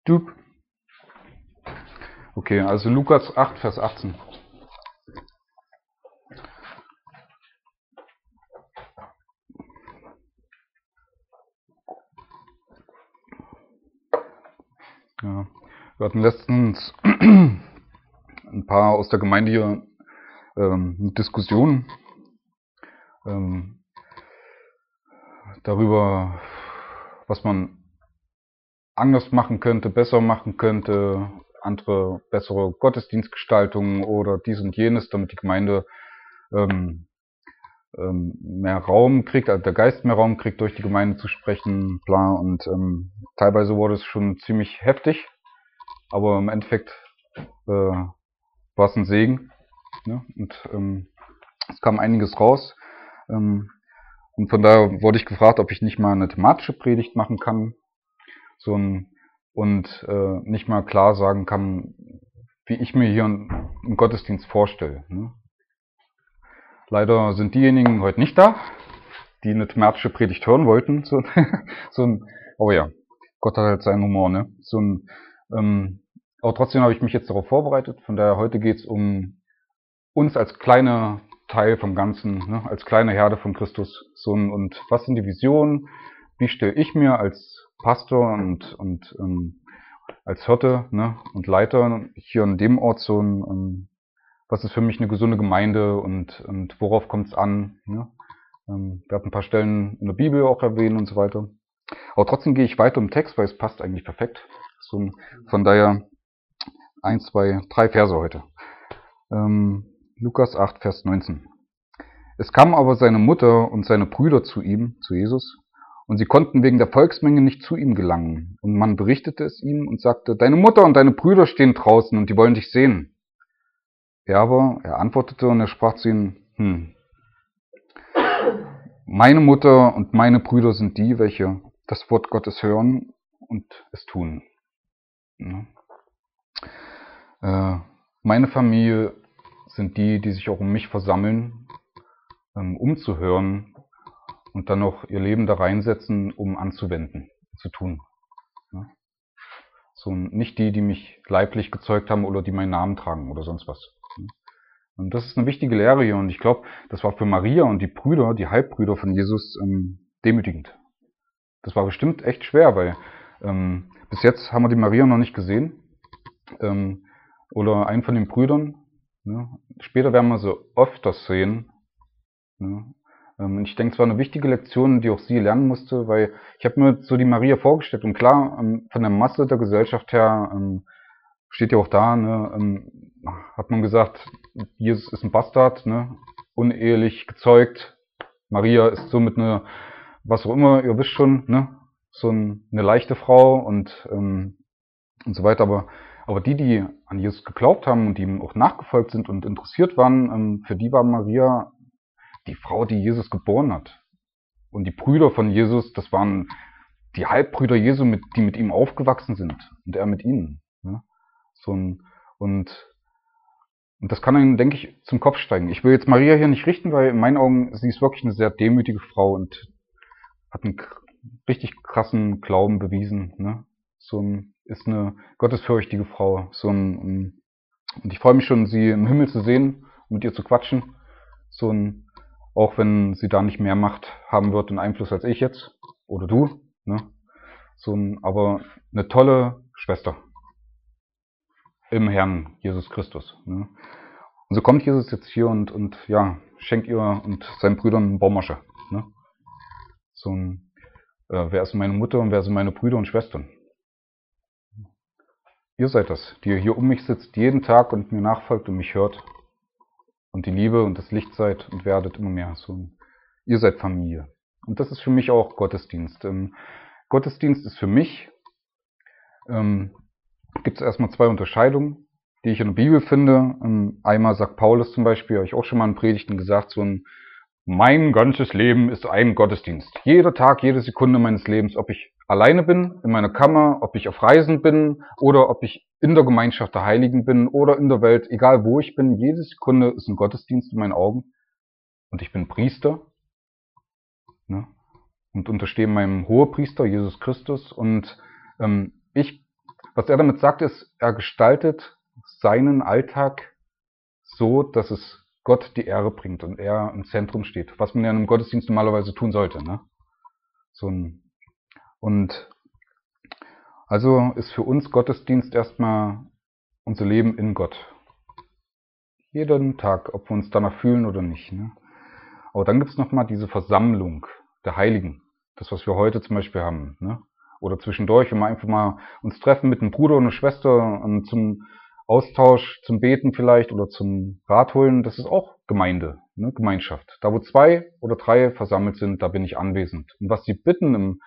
Du. Okay, also Lukas 8, Vers 18. Ja, wir hatten letztens ein paar aus der Gemeinde hier eine Diskussion darüber, was man anders machen könnte, besser machen könnte, andere bessere Gottesdienstgestaltungen oder dies und jenes, damit die Gemeinde mehr Raum kriegt, also der Geist mehr Raum kriegt, durch die Gemeinde zu sprechen, bla. Und teilweise wurde es schon ziemlich heftig, aber im Endeffekt war es ein Segen, ne? Und es kam einiges raus. Und von daher wurde ich gefragt, ob ich nicht mal eine thematische Predigt machen kann, und nicht mal klar sagen kann, wie ich mir hier einen Gottesdienst vorstelle, ne? Leider sind diejenigen heute nicht da, die eine thematische Predigt hören wollten. Aber ja, Gott hat halt seinen Humor, ne? Aber trotzdem habe ich mich jetzt darauf vorbereitet. Von daher, heute geht es um uns als kleiner Teil vom Ganzen, ne? Als kleine Herde von Christus. Und was sind die Visionen? Wie stelle ich mir als Pastor und als Hirte, ne, und Leiter hier an dem Ort was ist für mich eine gesunde Gemeinde und worauf kommt es an? Ne? Wir haben ein paar Stellen in der Bibel auch erwähnen und so weiter. Aber trotzdem gehe ich weiter im Text, weil es passt eigentlich perfekt. Von daher 1, 2, 3 Verse heute. Lukas 8, Vers 19. Es kamen aber seine Mutter und seine Brüder zu ihm, zu Jesus, und sie konnten wegen der Volksmenge nicht zu ihm gelangen. Und man berichtete es ihm und sagte, deine Mutter und deine Brüder stehen draußen und die wollen dich sehen. Er antwortete und er sprach zu ihnen, meine Mutter und meine Brüder sind die, welche das Wort Gottes hören und es tun. Meine Familie sind die, die sich auch um mich versammeln, um zu hören und dann noch ihr Leben da reinsetzen, um anzuwenden, zu tun. Nicht die, die mich leiblich gezeugt haben oder die meinen Namen tragen oder sonst was. Und das ist eine wichtige Lehre hier. Und ich glaube, das war für Maria und die Brüder, die Halbbrüder von Jesus, demütigend. Das war bestimmt echt schwer, weil bis jetzt haben wir die Maria noch nicht gesehen. Oder einen von den Brüdern. Ne? Später werden wir sie öfters sehen. Ne? Ich denke, es war eine wichtige Lektion, die auch sie lernen musste, weil ich habe mir so die Maria vorgestellt. Und klar, von der Masse der Gesellschaft her steht ja auch da, ne, hat man gesagt, Jesus ist ein Bastard, ne, unehelich gezeugt. Maria ist somit eine, was auch immer, ihr wisst schon, ne, eine leichte Frau und so weiter. Aber die an Jesus geglaubt haben und die ihm auch nachgefolgt sind und interessiert waren, für die war Maria die Frau, die Jesus geboren hat. Und die Brüder von Jesus, das waren die Halbbrüder Jesu, die mit ihm aufgewachsen sind und er mit ihnen. Ne? Und das kann einem, denke ich, zum Kopf steigen. Ich will jetzt Maria hier nicht richten, weil in meinen Augen, sie ist wirklich eine sehr demütige Frau und hat einen richtig krassen Glauben bewiesen. Ne? Ist eine gottesfürchtige Frau. Und ich freue mich schon, sie im Himmel zu sehen, mit ihr zu quatschen. Auch wenn sie da nicht mehr Macht haben wird und Einfluss als ich jetzt oder du. Ne? Aber eine tolle Schwester im Herrn Jesus Christus. Ne? Und so kommt Jesus jetzt hier und ja, schenkt ihr und seinen Brüdern einen Baumasche. Ne? Wer ist meine Mutter und wer sind meine Brüder und Schwestern? Ihr seid das, die ihr hier um mich sitzt, jeden Tag und mir nachfolgt und mich hört. Und die Liebe und das Licht seid und werdet immer mehr. Ihr seid Familie. Und das ist für mich auch Gottesdienst. Gottesdienst ist für mich, gibt es erstmal 2 Unterscheidungen, die ich in der Bibel finde. Einmal sagt Paulus zum Beispiel, habe ich auch schon mal in Predigten gesagt, mein ganzes Leben ist ein Gottesdienst. Jeder Tag, jede Sekunde meines Lebens, ob ich alleine bin, in meiner Kammer, ob ich auf Reisen bin oder ob ich in der Gemeinschaft der Heiligen bin oder in der Welt, egal wo ich bin, jede Sekunde ist ein Gottesdienst in meinen Augen. Und ich bin Priester, ne? Und unterstehe meinem Hohepriester, Jesus Christus. Und ich Was er damit sagt, ist, er gestaltet seinen Alltag so, dass es Gott die Ehre bringt und er im Zentrum steht, was man ja in einem Gottesdienst normalerweise tun sollte. Ne? Und also ist für uns Gottesdienst erstmal unser Leben in Gott. Jeden Tag, ob wir uns danach fühlen oder nicht. Ne? Aber dann gibt es nochmal diese Versammlung der Heiligen. Das, was wir heute zum Beispiel haben. Ne? Oder zwischendurch, wenn wir einfach mal uns treffen mit einem Bruder und einer Schwester zum Austausch, zum Beten vielleicht oder zum Rat holen, das ist auch Gemeinde, ne? Gemeinschaft. Da wo 2 oder 3 versammelt sind, da bin ich anwesend. Und was sie bitten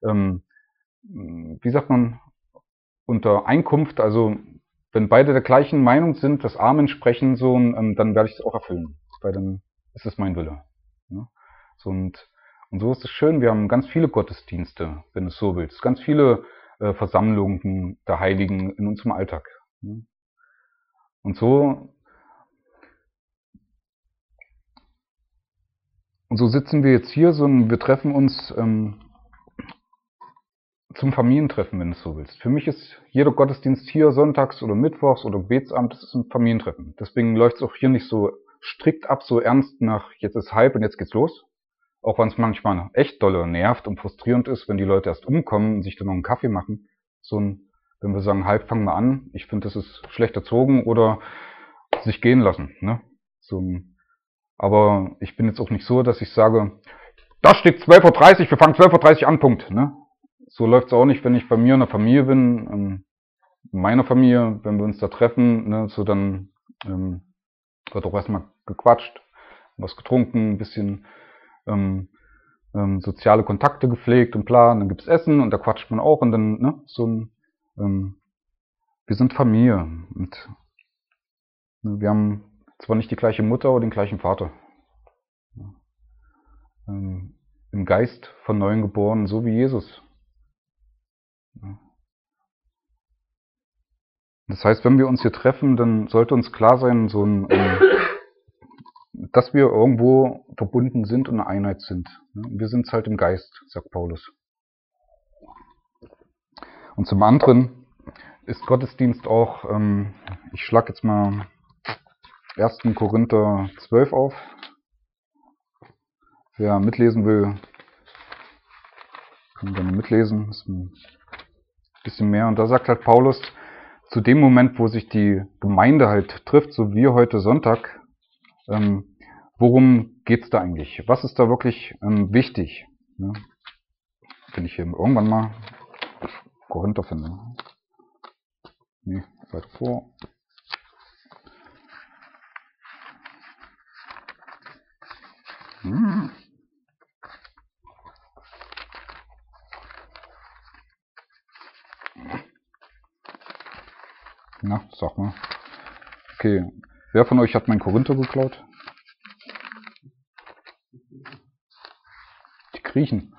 wie sagt man, unter Einkunft, also wenn beide der gleichen Meinung sind, das Amen sprechen, so, dann werde ich es auch erfüllen, weil dann ist es mein Wille. Ne? So, und so ist es schön, wir haben ganz viele Gottesdienste, wenn du es so willst, ganz viele Versammlungen der Heiligen in unserem Alltag. Ne? Und so sitzen wir jetzt hier, wir treffen uns zum Familientreffen, wenn du es so willst. Für mich ist jeder Gottesdienst hier sonntags oder mittwochs oder Gebetsamt, das ist ein Familientreffen. Deswegen läuft es auch hier nicht so strikt ab, so ernst nach jetzt ist halb und jetzt geht's los. Auch wenn es manchmal echt dolle nervt und frustrierend ist, wenn die Leute erst umkommen und sich dann noch einen Kaffee machen. Wenn wir sagen, halb fangen wir an, ich finde, das ist schlecht erzogen oder sich gehen lassen. Ne? Aber ich bin jetzt auch nicht so, dass ich sage, da steht 12:30 Uhr, wir fangen 12:30 Uhr an, Punkt. Ne? So läuft es auch nicht, wenn ich bei mir in der Familie bin, in meiner Familie, wenn wir uns da treffen, ne, so dann wird auch erstmal gequatscht, was getrunken, ein bisschen soziale Kontakte gepflegt und bla, und dann gibt's Essen und da quatscht man auch und dann, ne, wir sind Familie und wir haben zwar nicht die gleiche Mutter oder den gleichen Vater. Im Geist von Neuem geboren, so wie Jesus. Das heißt, wenn wir uns hier treffen, dann sollte uns klar sein, dass wir irgendwo verbunden sind und eine Einheit sind. Wir sind halt im Geist, sagt Paulus. Und zum anderen ist Gottesdienst auch, ich schlage jetzt mal 1. Korinther 12 auf. Wer mitlesen will, kann gerne mitlesen. Das ist ein bisschen mehr. Und da sagt halt Paulus, zu dem Moment, wo sich die Gemeinde halt trifft, so wie heute Sonntag, worum geht's da eigentlich? Was ist da wirklich wichtig? Ne? Wenn ich hier irgendwann mal Korinther finde. Nee, weiter vor. Na, sag mal. Okay, wer von euch hat mein Korinther geklaut? Die Griechen.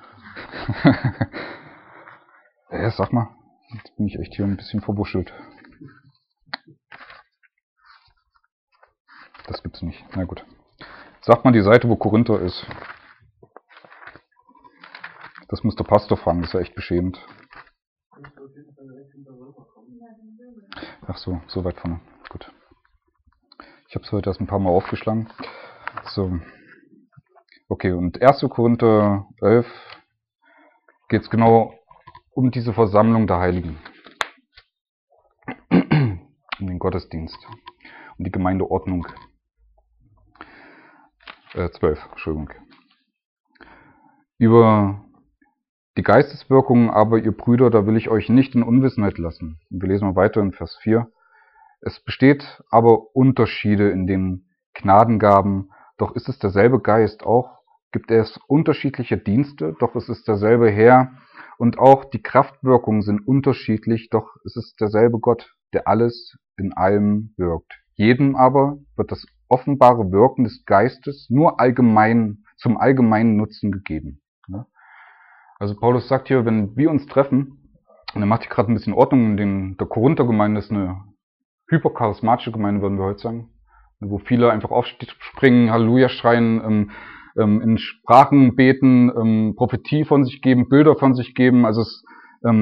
Ja, sag mal. Jetzt bin ich echt hier ein bisschen verwuschelt. Das gibt's nicht. Na gut. Sag mal die Seite, wo Korinther ist. Das muss der Pastor fragen, das ist ja echt beschämend. Ach so, so weit vorne. Gut. Ich habe es heute erst ein paar Mal aufgeschlagen. So. Okay, und 1. Korinther 11 geht es genau um diese Versammlung der Heiligen. Um den Gottesdienst. Um die Gemeindeordnung. 12, Entschuldigung. Über die Geisteswirkungen aber, ihr Brüder, da will ich euch nicht in Unwissenheit lassen. Wir lesen mal weiter in Vers 4. Es besteht aber Unterschiede in den Gnadengaben, doch ist es derselbe Geist. Auch gibt es unterschiedliche Dienste, doch es ist derselbe Herr. Und auch die Kraftwirkungen sind unterschiedlich, doch es ist derselbe Gott, der alles in allem wirkt. Jedem aber wird das offenbare Wirken des Geistes nur zum allgemeinen Nutzen gegeben. Also Paulus sagt hier, wenn wir uns treffen, und er macht hier gerade ein bisschen Ordnung, der Korinther-Gemeinde ist eine hypercharismatische Gemeinde, würden wir heute sagen, wo viele einfach aufspringen, Halleluja schreien, in Sprachen beten, Prophetie von sich geben, Bilder von sich geben. Also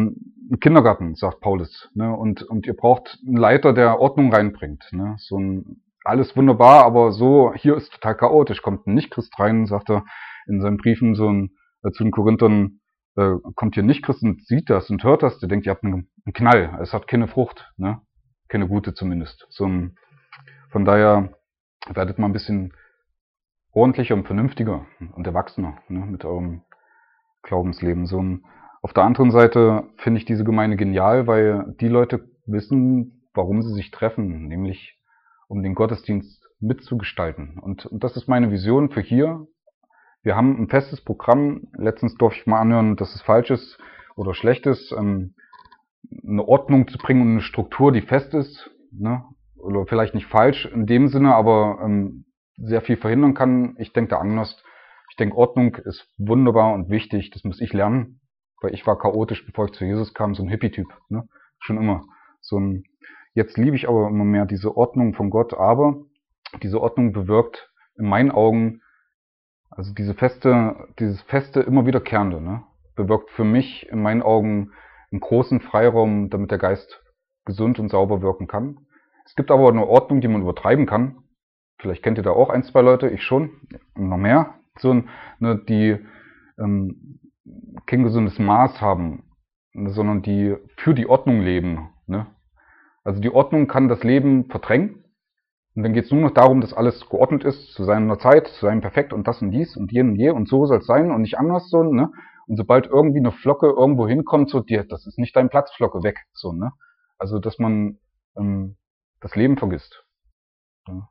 ein Kindergarten, sagt Paulus, ne? Und ihr braucht einen Leiter, der Ordnung reinbringt, ne? Alles wunderbar, aber so, hier ist total chaotisch, kommt ein Nicht-Christ rein, sagt er in seinen Briefen zu den Korinthern, kommt hier Nicht-Christ und sieht das und hört das, der denkt, ihr habt einen Knall, es hat keine Frucht, ne? Keine gute zumindest. Von daher werdet mal ein bisschen ordentlicher und vernünftiger und erwachsener, ne, mit eurem Glaubensleben. Auf der anderen Seite finde ich diese Gemeinde genial, weil die Leute wissen, warum sie sich treffen, nämlich um den Gottesdienst mitzugestalten. Und das ist meine Vision für hier. Wir haben ein festes Programm. Letztens durfte ich mal anhören, dass es falsch ist oder schlecht ist, eine Ordnung zu bringen und eine Struktur, die fest ist, ne? Oder vielleicht nicht falsch in dem Sinne, aber sehr viel verhindern kann. Ich denke da anders. Ich denke, Ordnung ist wunderbar und wichtig. Das muss ich lernen, weil ich war chaotisch, bevor ich zu Jesus kam, so ein Hippie-Typ, ne? Schon immer. Jetzt liebe ich aber immer mehr diese Ordnung von Gott, aber diese Ordnung bewirkt in meinen Augen, also dieses feste, immer wiederkehrende, ne? Bewirkt für mich in meinen Augen einen großen Freiraum, damit der Geist gesund und sauber wirken kann. Es gibt aber eine Ordnung, die man übertreiben kann. Vielleicht kennt ihr da auch ein, zwei Leute, ich schon, noch mehr, die kein gesundes Maß haben, sondern die für die Ordnung leben, ne? Also die Ordnung kann das Leben verdrängen und dann geht es nur noch darum, dass alles geordnet ist, zu seiner Zeit, zu seinem Perfekt und das und dies und jen und je und so soll es sein und nicht anders, ne? Und sobald irgendwie eine Flocke irgendwo hinkommt, das ist nicht dein Platz, Flocke, weg, ne? Also dass man das Leben vergisst. Ja?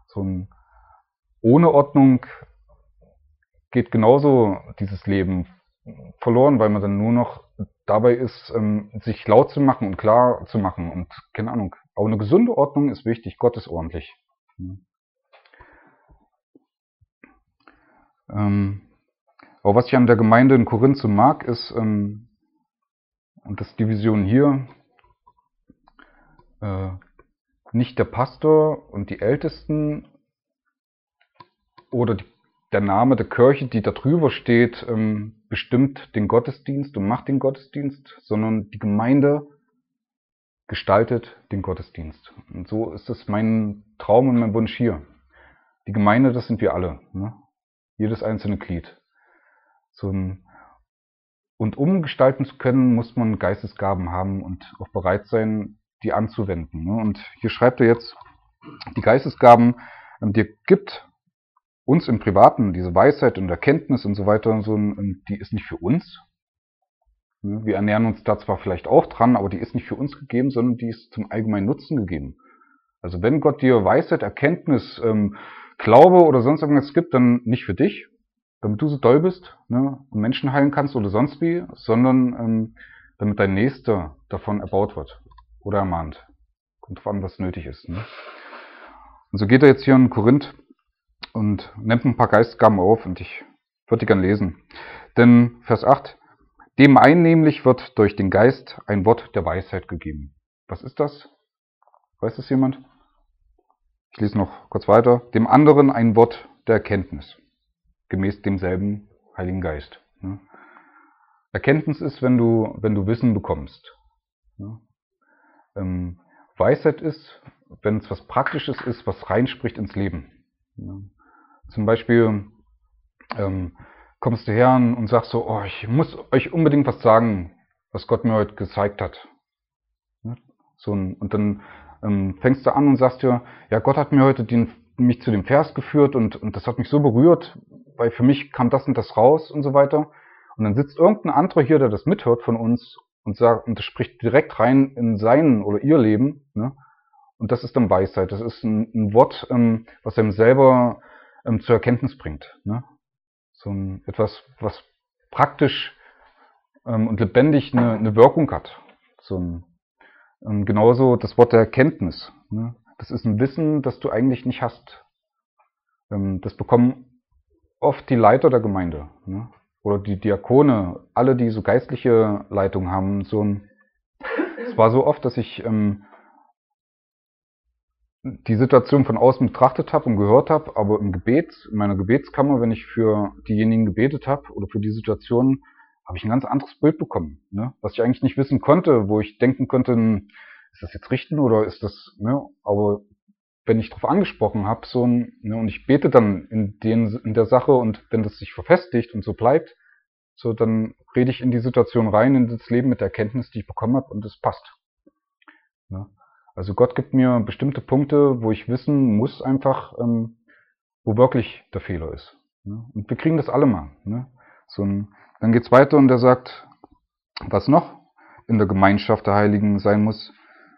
Ohne Ordnung geht genauso dieses Leben verloren, weil man dann nur noch dabei ist, sich laut zu machen und klar zu machen und keine Ahnung. Aber eine gesunde Ordnung ist wichtig, Gott ist ordentlich. Aber was ich an der Gemeinde in Korinth so mag, ist, und das ist die Vision hier, nicht der Pastor und die Ältesten oder der Name der Kirche, die da drüber steht, bestimmt den Gottesdienst und macht den Gottesdienst, sondern die Gemeinde gestaltet den Gottesdienst. Und so ist es mein Traum und mein Wunsch hier. Die Gemeinde, das sind wir alle, ne? Jedes einzelne Glied. Und um gestalten zu können, muss man Geistesgaben haben und auch bereit sein, die anzuwenden, ne? Und hier schreibt er jetzt, die Geistesgaben, die gibt uns im Privaten, diese Weisheit und Erkenntnis und so weiter, die ist nicht für uns. Wir ernähren uns da zwar vielleicht auch dran, aber die ist nicht für uns gegeben, sondern die ist zum allgemeinen Nutzen gegeben. Also wenn Gott dir Weisheit, Erkenntnis, Glaube oder sonst irgendwas gibt, dann nicht für dich, damit du so doll bist, ne, und Menschen heilen kannst oder sonst wie, sondern damit dein Nächster davon erbaut wird oder ermahnt. Kommt drauf an, was nötig ist. Ne? Und so geht er jetzt hier in Korinth und nimmt ein paar Geistgaben auf und ich würde die gern lesen. Denn Vers 8, dem einen nämlich wird durch den Geist ein Wort der Weisheit gegeben. Was ist das? Weiß das jemand? Ich lese noch kurz weiter. Dem anderen ein Wort der Erkenntnis, gemäß demselben Heiligen Geist. Erkenntnis ist, wenn du Wissen bekommst. Weisheit ist, wenn es was Praktisches ist, was reinspricht ins Leben. Zum Beispiel kommst du her und sagst so, oh, ich muss euch unbedingt was sagen, was Gott mir heute gezeigt hat. Und dann fängst du an und sagst dir, ja, Gott hat mir heute mich zu dem Vers geführt und das hat mich so berührt, weil für mich kam das und das raus und so weiter. Und dann sitzt irgendein anderer hier, der das mithört von uns und das spricht direkt rein in sein oder ihr Leben, ne? Und das ist dann Weisheit. Das ist ein Wort, was einem selber zur Erkenntnis bringt, ne? Etwas, was praktisch und lebendig eine Wirkung hat. Genauso das Wort der Erkenntnis, ne? Das ist ein Wissen, das du eigentlich nicht hast. Das bekommen oft die Leiter der Gemeinde, ne? Oder die Diakone, alle, die so geistliche Leitung haben. Es war so oft, dass ich die Situation von außen betrachtet habe und gehört habe, aber in meiner Gebetskammer, wenn ich für diejenigen gebetet habe oder für die Situation, habe ich ein ganz anderes Bild bekommen, ne? Was ich eigentlich nicht wissen konnte, wo ich denken konnte, ist das jetzt Richten oder ist das, ne? Aber wenn ich darauf angesprochen habe, so, ne, und ich bete dann in der Sache und wenn das sich verfestigt und so bleibt, so, dann rede ich in die Situation rein, in das Leben mit der Erkenntnis, die ich bekommen habe und es passt. Ne? Also Gott gibt mir bestimmte Punkte, wo ich wissen muss einfach, wo wirklich der Fehler ist. Ne? Und wir kriegen das alle mal. Ne? Dann geht's weiter und er sagt, was noch in der Gemeinschaft der Heiligen sein muss.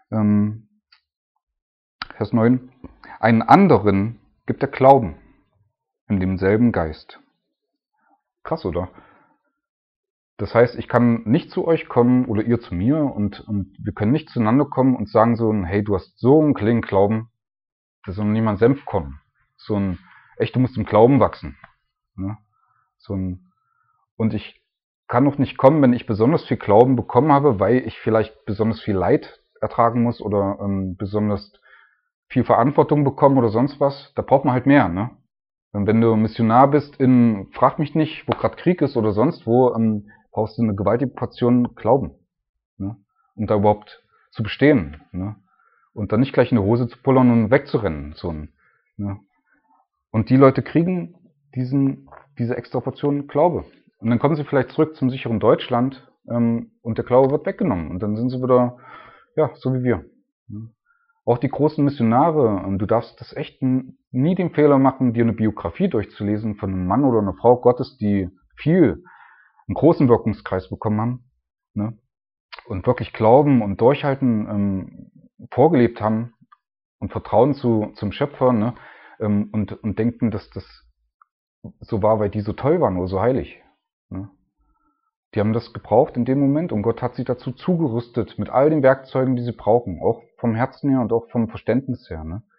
Vers 9. Einen anderen gibt er Glauben in demselben Geist. Krass, oder? Das heißt, ich kann nicht zu euch kommen oder ihr zu mir und wir können nicht zueinander kommen und sagen so, hey, du hast so einen kleinen Glauben, da soll niemand Senf kommen. Echt, du musst im Glauben wachsen. Ne? Und ich kann noch nicht kommen, wenn ich besonders viel Glauben bekommen habe, weil ich vielleicht besonders viel Leid ertragen muss oder besonders viel Verantwortung bekommen oder sonst was. Da braucht man halt mehr, ne? Wenn du Missionar bist frag mich nicht, wo gerade Krieg ist oder sonst wo, brauchst du eine gewaltige Portion Glauben, ne? Um da überhaupt zu bestehen, ne? Und dann nicht gleich in die Hose zu pullern und wegzurennen, ne? Und die Leute kriegen diese extra Portion Glaube. Und dann kommen sie vielleicht zurück zum sicheren Deutschland, und der Glaube wird weggenommen. Und dann sind sie wieder, ja, so wie wir, ne? Auch die großen Missionare, du darfst das echt nie den Fehler machen, dir eine Biografie durchzulesen von einem Mann oder einer Frau Gottes, die einen großen Wirkungskreis bekommen haben, ne? Und wirklich Glauben und Durchhalten vorgelebt haben und Vertrauen zum Schöpfer, ne? Und denken, dass das so war, weil die so toll waren oder so heilig, ne? Die haben das gebraucht in dem Moment und Gott hat sie dazu zugerüstet mit all den Werkzeugen, die sie brauchen, auch vom Herzen her und auch vom Verständnis her, ne?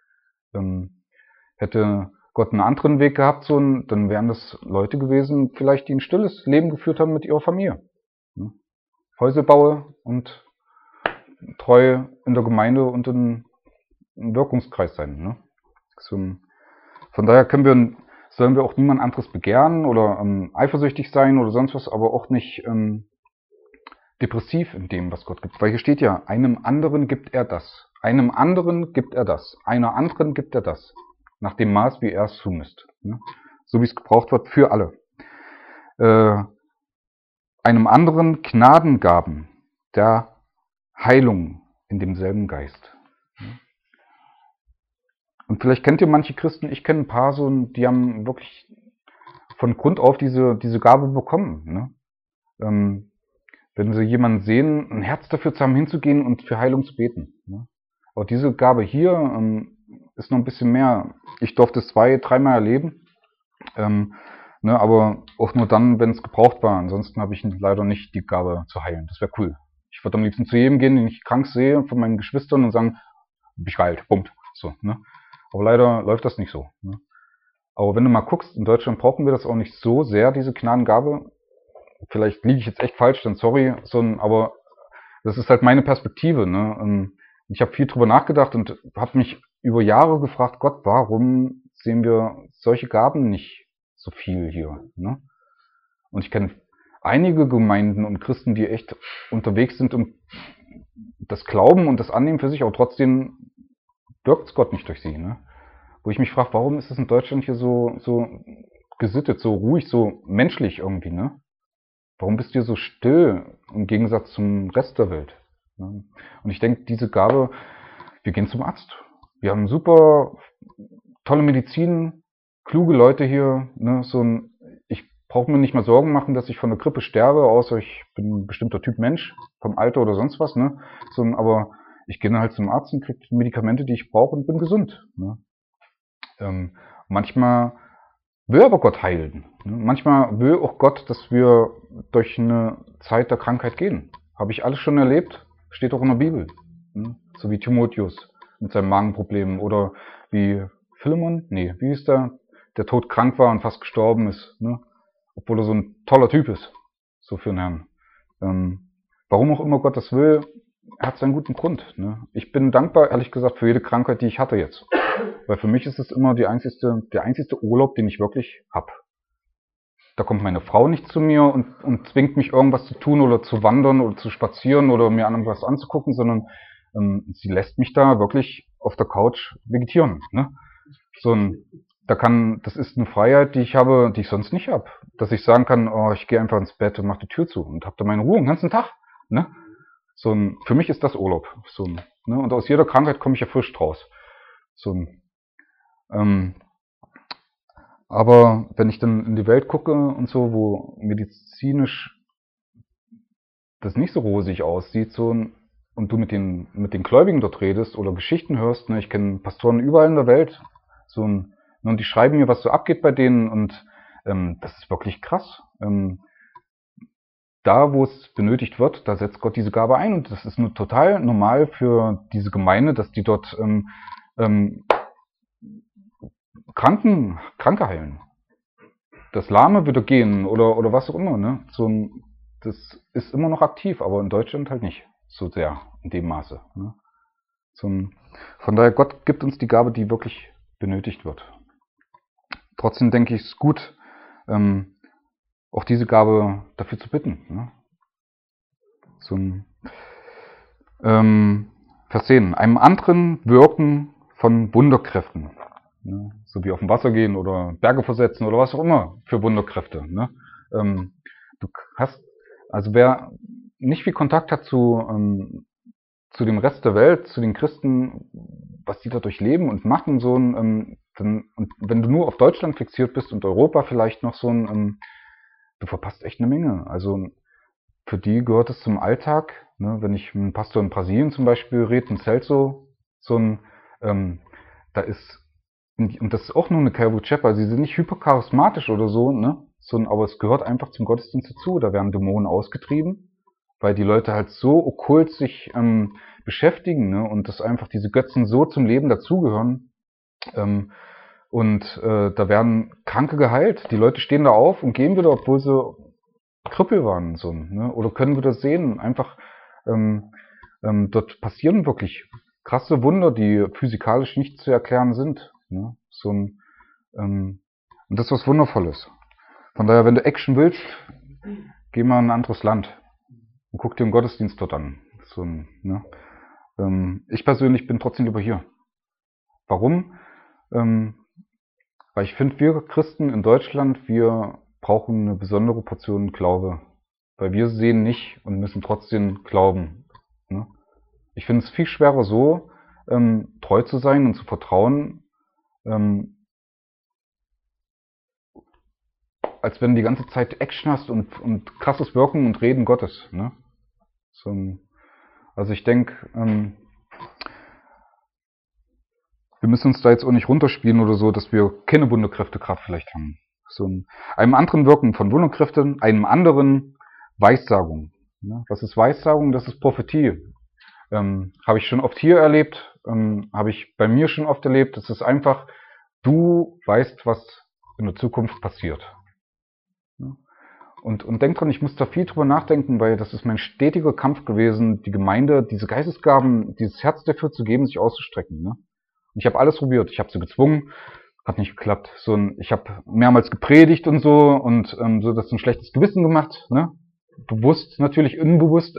Hätte Gott einen anderen Weg gehabt, dann wären das Leute gewesen, vielleicht die ein stilles Leben geführt haben mit ihrer Familie, ne? Häuser und treu in der Gemeinde und im Wirkungskreis sein, ne? Von daher sollen wir auch niemand anderes begehren oder eifersüchtig sein oder sonst was, aber auch nicht depressiv in dem, was Gott gibt. Weil hier steht ja, einem anderen gibt er das. Einem anderen gibt er das. Einer anderen gibt er das. Nach dem Maß, wie er es zumisst, ne? So wie es gebraucht wird für alle. Einem anderen Gnadengaben der Heilung in demselben Geist. Und vielleicht kennt ihr manche Christen, ich kenne ein paar die haben wirklich von Grund auf diese Gabe bekommen, ne? Wenn sie jemanden sehen, ein Herz dafür zu haben, hinzugehen und für Heilung zu beten, ne? Aber diese Gabe hier ist noch ein bisschen mehr. Ich durfte es 2-3 Mal erleben, ne, aber auch nur dann, wenn es gebraucht war. Ansonsten habe ich leider nicht die Gabe zu heilen. Das wäre cool. Ich würde am liebsten zu jedem gehen, den ich krank sehe, von meinen Geschwistern und sagen, bin ich geheilt, Punkt. So, ne? Aber leider läuft das nicht so, ne? Aber wenn du mal guckst, in Deutschland brauchen wir das auch nicht so sehr, diese Gnadengabe. Vielleicht liege ich jetzt echt falsch, dann sorry, aber das ist halt meine Perspektive, ne? Ich habe viel drüber nachgedacht und habe mich über Jahre gefragt, Gott, warum sehen wir solche Gaben nicht so viel hier, ne? Und ich kenne einige Gemeinden und Christen, die echt unterwegs sind und das Glauben und das Annehmen für sich, aber trotzdem wirkt Gott nicht durch sie, ne? Wo ich mich frage, warum ist es in Deutschland hier so gesittet, so ruhig, so menschlich irgendwie, ne? Warum bist du hier so still im Gegensatz zum Rest der Welt, ne? Und ich denke, diese Gabe, wir gehen zum Arzt. Wir haben super tolle Medizin, kluge Leute hier, ne? Ich brauche mir nicht mal Sorgen machen, dass ich von der Grippe sterbe, außer ich bin ein bestimmter Typ Mensch, vom Alter oder sonst was, ne? Aber ich gehe dann halt zum Arzt und kriege Medikamente, die ich brauche und bin gesund, ne? Manchmal will aber Gott heilen, ne? Manchmal will auch Gott, dass wir durch eine Zeit der Krankheit gehen. Habe ich alles schon erlebt, steht auch in der Bibel, ne? So wie Timotheus mit seinen Magenproblemen oder wie Philemon, wie hieß der todkrank war und fast gestorben ist, ne? Obwohl er so ein toller Typ ist, so für den Herrn. Warum auch immer Gott das will, er hat seinen guten Grund, ne? Ich bin dankbar, ehrlich gesagt, für jede Krankheit, die ich hatte jetzt. Weil für mich ist es immer der einzigste Urlaub, den ich wirklich hab. da kommt meine Frau nicht zu mir und zwingt mich irgendwas zu tun oder zu wandern oder zu spazieren oder mir irgendwas anzugucken, sondern sie lässt mich da wirklich auf der Couch vegetieren. Ne? So ein, das ist eine Freiheit, die ich habe, die ich sonst nicht habe. Dass ich sagen kann, oh, ich gehe einfach ins Bett und mache die Tür zu und habe da meine Ruhe den ganzen Tag. Ne? Für mich ist das Urlaub. Ne? Und aus jeder Krankheit komme ich erfrischt raus. So ein, ähm, aber wenn ich dann in die Welt gucke und so, wo medizinisch das nicht so rosig aussieht, und du mit den Gläubigen dort redest oder Geschichten hörst, ne, ich kenne Pastoren überall in der Welt, und die schreiben mir, was so abgeht bei denen, und das ist wirklich krass. Da, wo es benötigt wird, da setzt Gott diese Gabe ein, und das ist nur total normal für diese Gemeinde, dass die dort Kranke heilen. Das Lahme würde gehen oder was auch immer. Ne? Das ist immer noch aktiv, aber in Deutschland halt nicht so sehr in dem Maße. Ne? Von daher, Gott gibt uns die Gabe, die wirklich benötigt wird. Trotzdem denke ich, es ist gut, auch diese Gabe dafür zu bitten. Ne? Vers 10. Einem anderen Wirken von Wunderkräften. Ne? So wie auf dem Wasser gehen oder Berge versetzen oder was auch immer für Wunderkräfte. Ne? Du hast, also wer nicht viel Kontakt hat zu dem Rest der Welt, zu den Christen, was die da durchleben und machen, und wenn du nur auf Deutschland fixiert bist und Europa vielleicht noch du verpasst echt eine Menge. Also für die gehört es zum Alltag. Ne? Wenn ich mit einem Pastor in Brasilien zum Beispiel rede, in Celso, da ist, und das ist auch nur eine Calvary Chapel, also sie sind nicht hypercharismatisch oder so, ne? Aber es gehört einfach zum Gottesdienst dazu. Da werden Dämonen ausgetrieben, weil die Leute halt so okkult sich beschäftigen, ne? Und dass einfach diese Götzen so zum Leben dazugehören. Da werden Kranke geheilt. Die Leute stehen da auf und gehen wieder, obwohl sie Krüppel waren. Ne? Oder können wieder sehen. Einfach dort passieren wirklich krasse Wunder, die physikalisch nicht zu erklären sind. Ne? Und das ist was Wundervolles. Von daher, wenn du Action willst, geh mal in ein anderes Land und guck dir den Gottesdienst dort an. Ne? Ich persönlich bin trotzdem lieber hier. Warum? Weil ich finde, wir Christen in Deutschland, wir brauchen eine besondere Portion Glaube. Weil wir sehen nicht und müssen trotzdem glauben. Ne? Ich finde es viel schwerer so, treu zu sein und zu vertrauen, als wenn du die ganze Zeit Action hast und krasses Wirken und Reden Gottes. Ne? Also ich denke, wir müssen uns da jetzt auch nicht runterspielen oder so, dass wir keine Wunderkräftekraft vielleicht haben. Einem anderen Wirken von Wunderkräften, einem anderen Weissagung. Ne? Was ist Weissagung? Das ist Prophetie. Habe ich schon oft hier erlebt, habe ich bei mir schon oft erlebt. Das ist einfach, du weißt, was in der Zukunft passiert. Ne? Und denk dran, ich muss da viel drüber nachdenken, weil das ist mein stetiger Kampf gewesen, die Gemeinde, diese Geistesgaben, dieses Herz dafür zu geben, sich auszustrecken. Ne? Und ich habe alles probiert. Ich habe sie gezwungen, hat nicht geklappt. Ich habe mehrmals gepredigt und so das ein schlechtes Gewissen gemacht. Ne? Bewusst, natürlich unbewusst,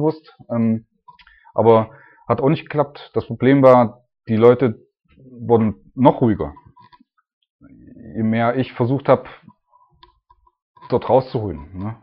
aber hat auch nicht geklappt. Das Problem war, die Leute wurden noch ruhiger. Je mehr ich versucht habe, dort rauszuholen. Ne?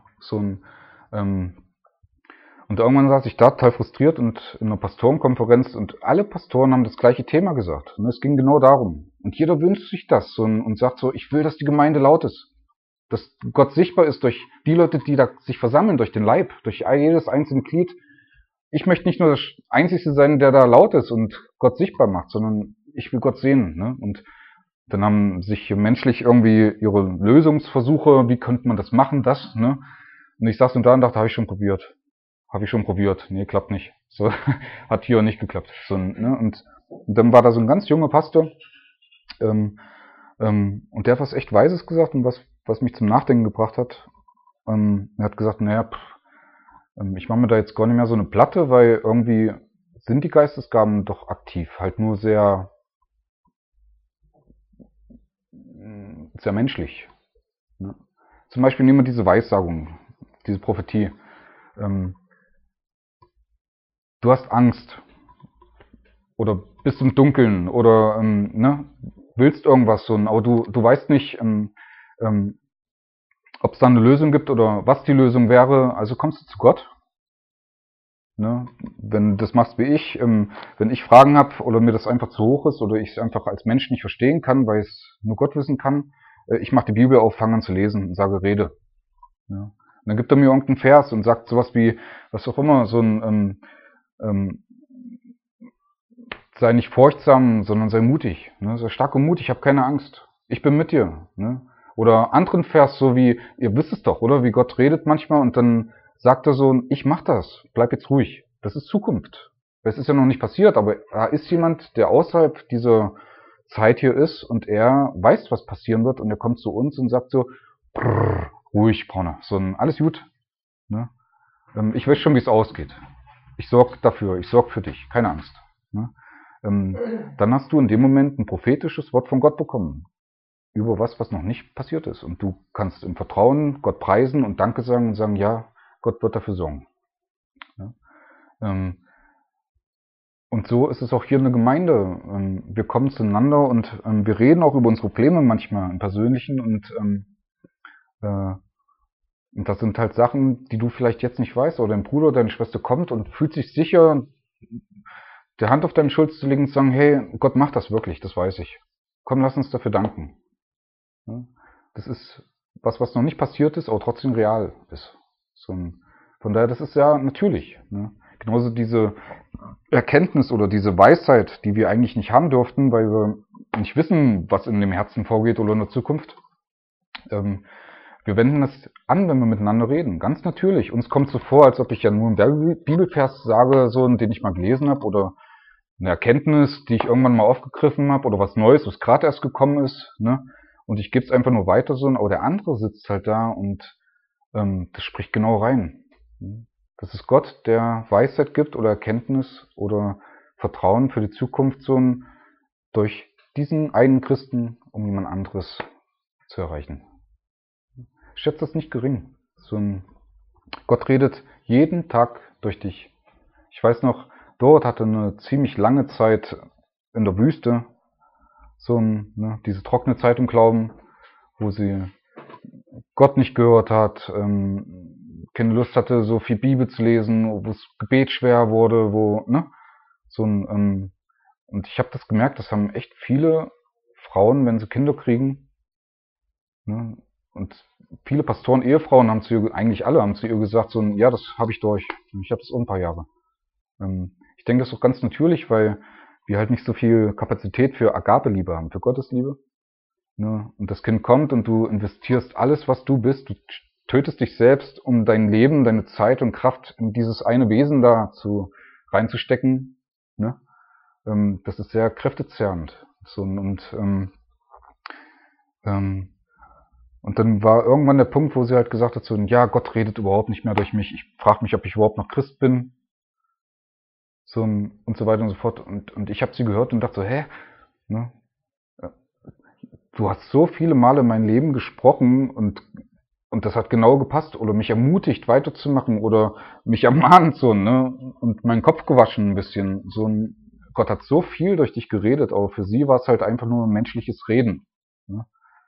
Und irgendwann saß ich da total frustriert und in einer Pastorenkonferenz und alle Pastoren haben das gleiche Thema gesagt. Und es ging genau darum. Und jeder wünscht sich das und sagt so, ich will, dass die Gemeinde laut ist. Dass Gott sichtbar ist durch die Leute, die da sich versammeln, durch den Leib, durch jedes einzelne Glied. Ich möchte nicht nur das Einzige sein, der da laut ist und Gott sichtbar macht, sondern ich will Gott sehen. Ne? Und dann haben sich menschlich irgendwie ihre Lösungsversuche, wie könnte man das machen, das, ne? Und ich saß da und dachte, habe ich schon probiert. Nee, klappt nicht. So, hat hier nicht geklappt. Ne? Und dann war da so ein ganz junger Pastor, und der hat was echt Weises gesagt und was mich zum Nachdenken gebracht hat. Er hat gesagt, naja, ich mache mir da jetzt gar nicht mehr so eine Platte, weil irgendwie sind die Geistesgaben doch aktiv, halt nur sehr menschlich. Ne? zum Beispiel nehmen wir diese Weissagung, diese Prophetie. Du hast Angst oder bist im Dunkeln oder willst irgendwas so, aber du weißt nicht, ob es da eine Lösung gibt oder was die Lösung wäre. Also kommst du zu Gott. Ne? Wenn du das machst wie ich, wenn ich Fragen habe oder mir das einfach zu hoch ist oder ich es einfach als Mensch nicht verstehen kann, weil es nur Gott wissen kann, ich mache die Bibel auf, fange an zu lesen und sage Rede. Ja. Und dann gibt er mir irgendeinen Vers und sagt sowas wie, was auch immer, so ein sei nicht furchtsam, sondern sei mutig. Ne? Sei stark und mutig, hab keine Angst. Ich bin mit dir. Ne? Oder anderen Vers, so wie, ihr wisst es doch, oder? Wie Gott redet manchmal und dann sagt er so, ich mach das, bleib jetzt ruhig. Das ist Zukunft. Es ist ja noch nicht passiert, aber da ist jemand, der außerhalb dieser Zeit hier ist und er weiß, was passieren wird und er kommt zu uns und sagt so, ruhig, Braune, so ein, alles gut. Ne? Ich weiß schon, wie es ausgeht. Ich sorge dafür, ich sorge für dich, keine Angst. Ne? Dann hast du in dem Moment ein prophetisches Wort von Gott bekommen über was noch nicht passiert ist. Und du kannst im Vertrauen Gott preisen und Danke sagen und sagen, ja, Gott wird dafür sorgen. Ja? Und so ist es auch hier in der Gemeinde. Wir kommen zueinander und wir reden auch über unsere Probleme manchmal im Persönlichen und das sind halt Sachen, die du vielleicht jetzt nicht weißt, oder dein Bruder oder deine Schwester kommt und fühlt sich sicher, der Hand auf deine Schulter zu legen und zu sagen, hey, Gott macht das wirklich, das weiß ich. Komm, lass uns dafür danken. Das ist was noch nicht passiert ist, aber trotzdem real ist. Von daher, das ist ja natürlich. Ne? Genauso diese Erkenntnis oder diese Weisheit, die wir eigentlich nicht haben dürften, weil wir nicht wissen, was in dem Herzen vorgeht oder in der Zukunft. Wir wenden das an, wenn wir miteinander reden. Ganz natürlich. Uns kommt so vor, als ob ich ja nur einen Bibelvers sage, so, den ich mal gelesen habe, oder eine Erkenntnis, die ich irgendwann mal aufgegriffen habe, oder was Neues, was gerade erst gekommen ist. Ne? Und ich gebe es einfach nur weiter so, aber der andere sitzt halt da und das spricht genau rein. Das ist Gott, der Weisheit gibt oder Erkenntnis oder Vertrauen für die Zukunft so durch diesen einen Christen, um jemand anderes zu erreichen. Ich schätze das nicht gering. Gott redet jeden Tag durch dich. Ich weiß noch, Dort hatte eine ziemlich lange Zeit in der Wüste diese trockene Zeit im Glauben, wo sie Gott nicht gehört hat, keine Lust hatte, so viel Bibel zu lesen, wo das Gebet schwer wurde, und ich habe das gemerkt, das haben echt viele Frauen, wenn sie Kinder kriegen, ne, und viele Pastoren, Ehefrauen haben zu ihr, eigentlich alle haben zu ihr gesagt, ja, das habe ich durch. Ich habe das ein paar Jahre. Ich denke, das ist auch ganz natürlich, weil wir halt nicht so viel Kapazität für Agape-Liebe haben, für Gottesliebe. Ne? Und das Kind kommt und du investierst alles, was du bist. Du tötest dich selbst, um dein Leben, deine Zeit und Kraft in dieses eine Wesen da reinzustecken. Ne? Das ist sehr kräftezehrend. Und dann war irgendwann der Punkt, wo sie halt gesagt hat, ja, Gott redet überhaupt nicht mehr durch mich. Ich frage mich, ob ich überhaupt noch Christ bin. Und so weiter und so fort. Und ich habe sie gehört und dachte so, hä? Ne? Du hast so viele Male in mein Leben gesprochen und das hat genau gepasst oder mich ermutigt weiterzumachen oder mich ermahnt ne? Und meinen Kopf gewaschen ein bisschen. Gott hat so viel durch dich geredet, aber für sie war es halt einfach nur ein menschliches Reden. Ne?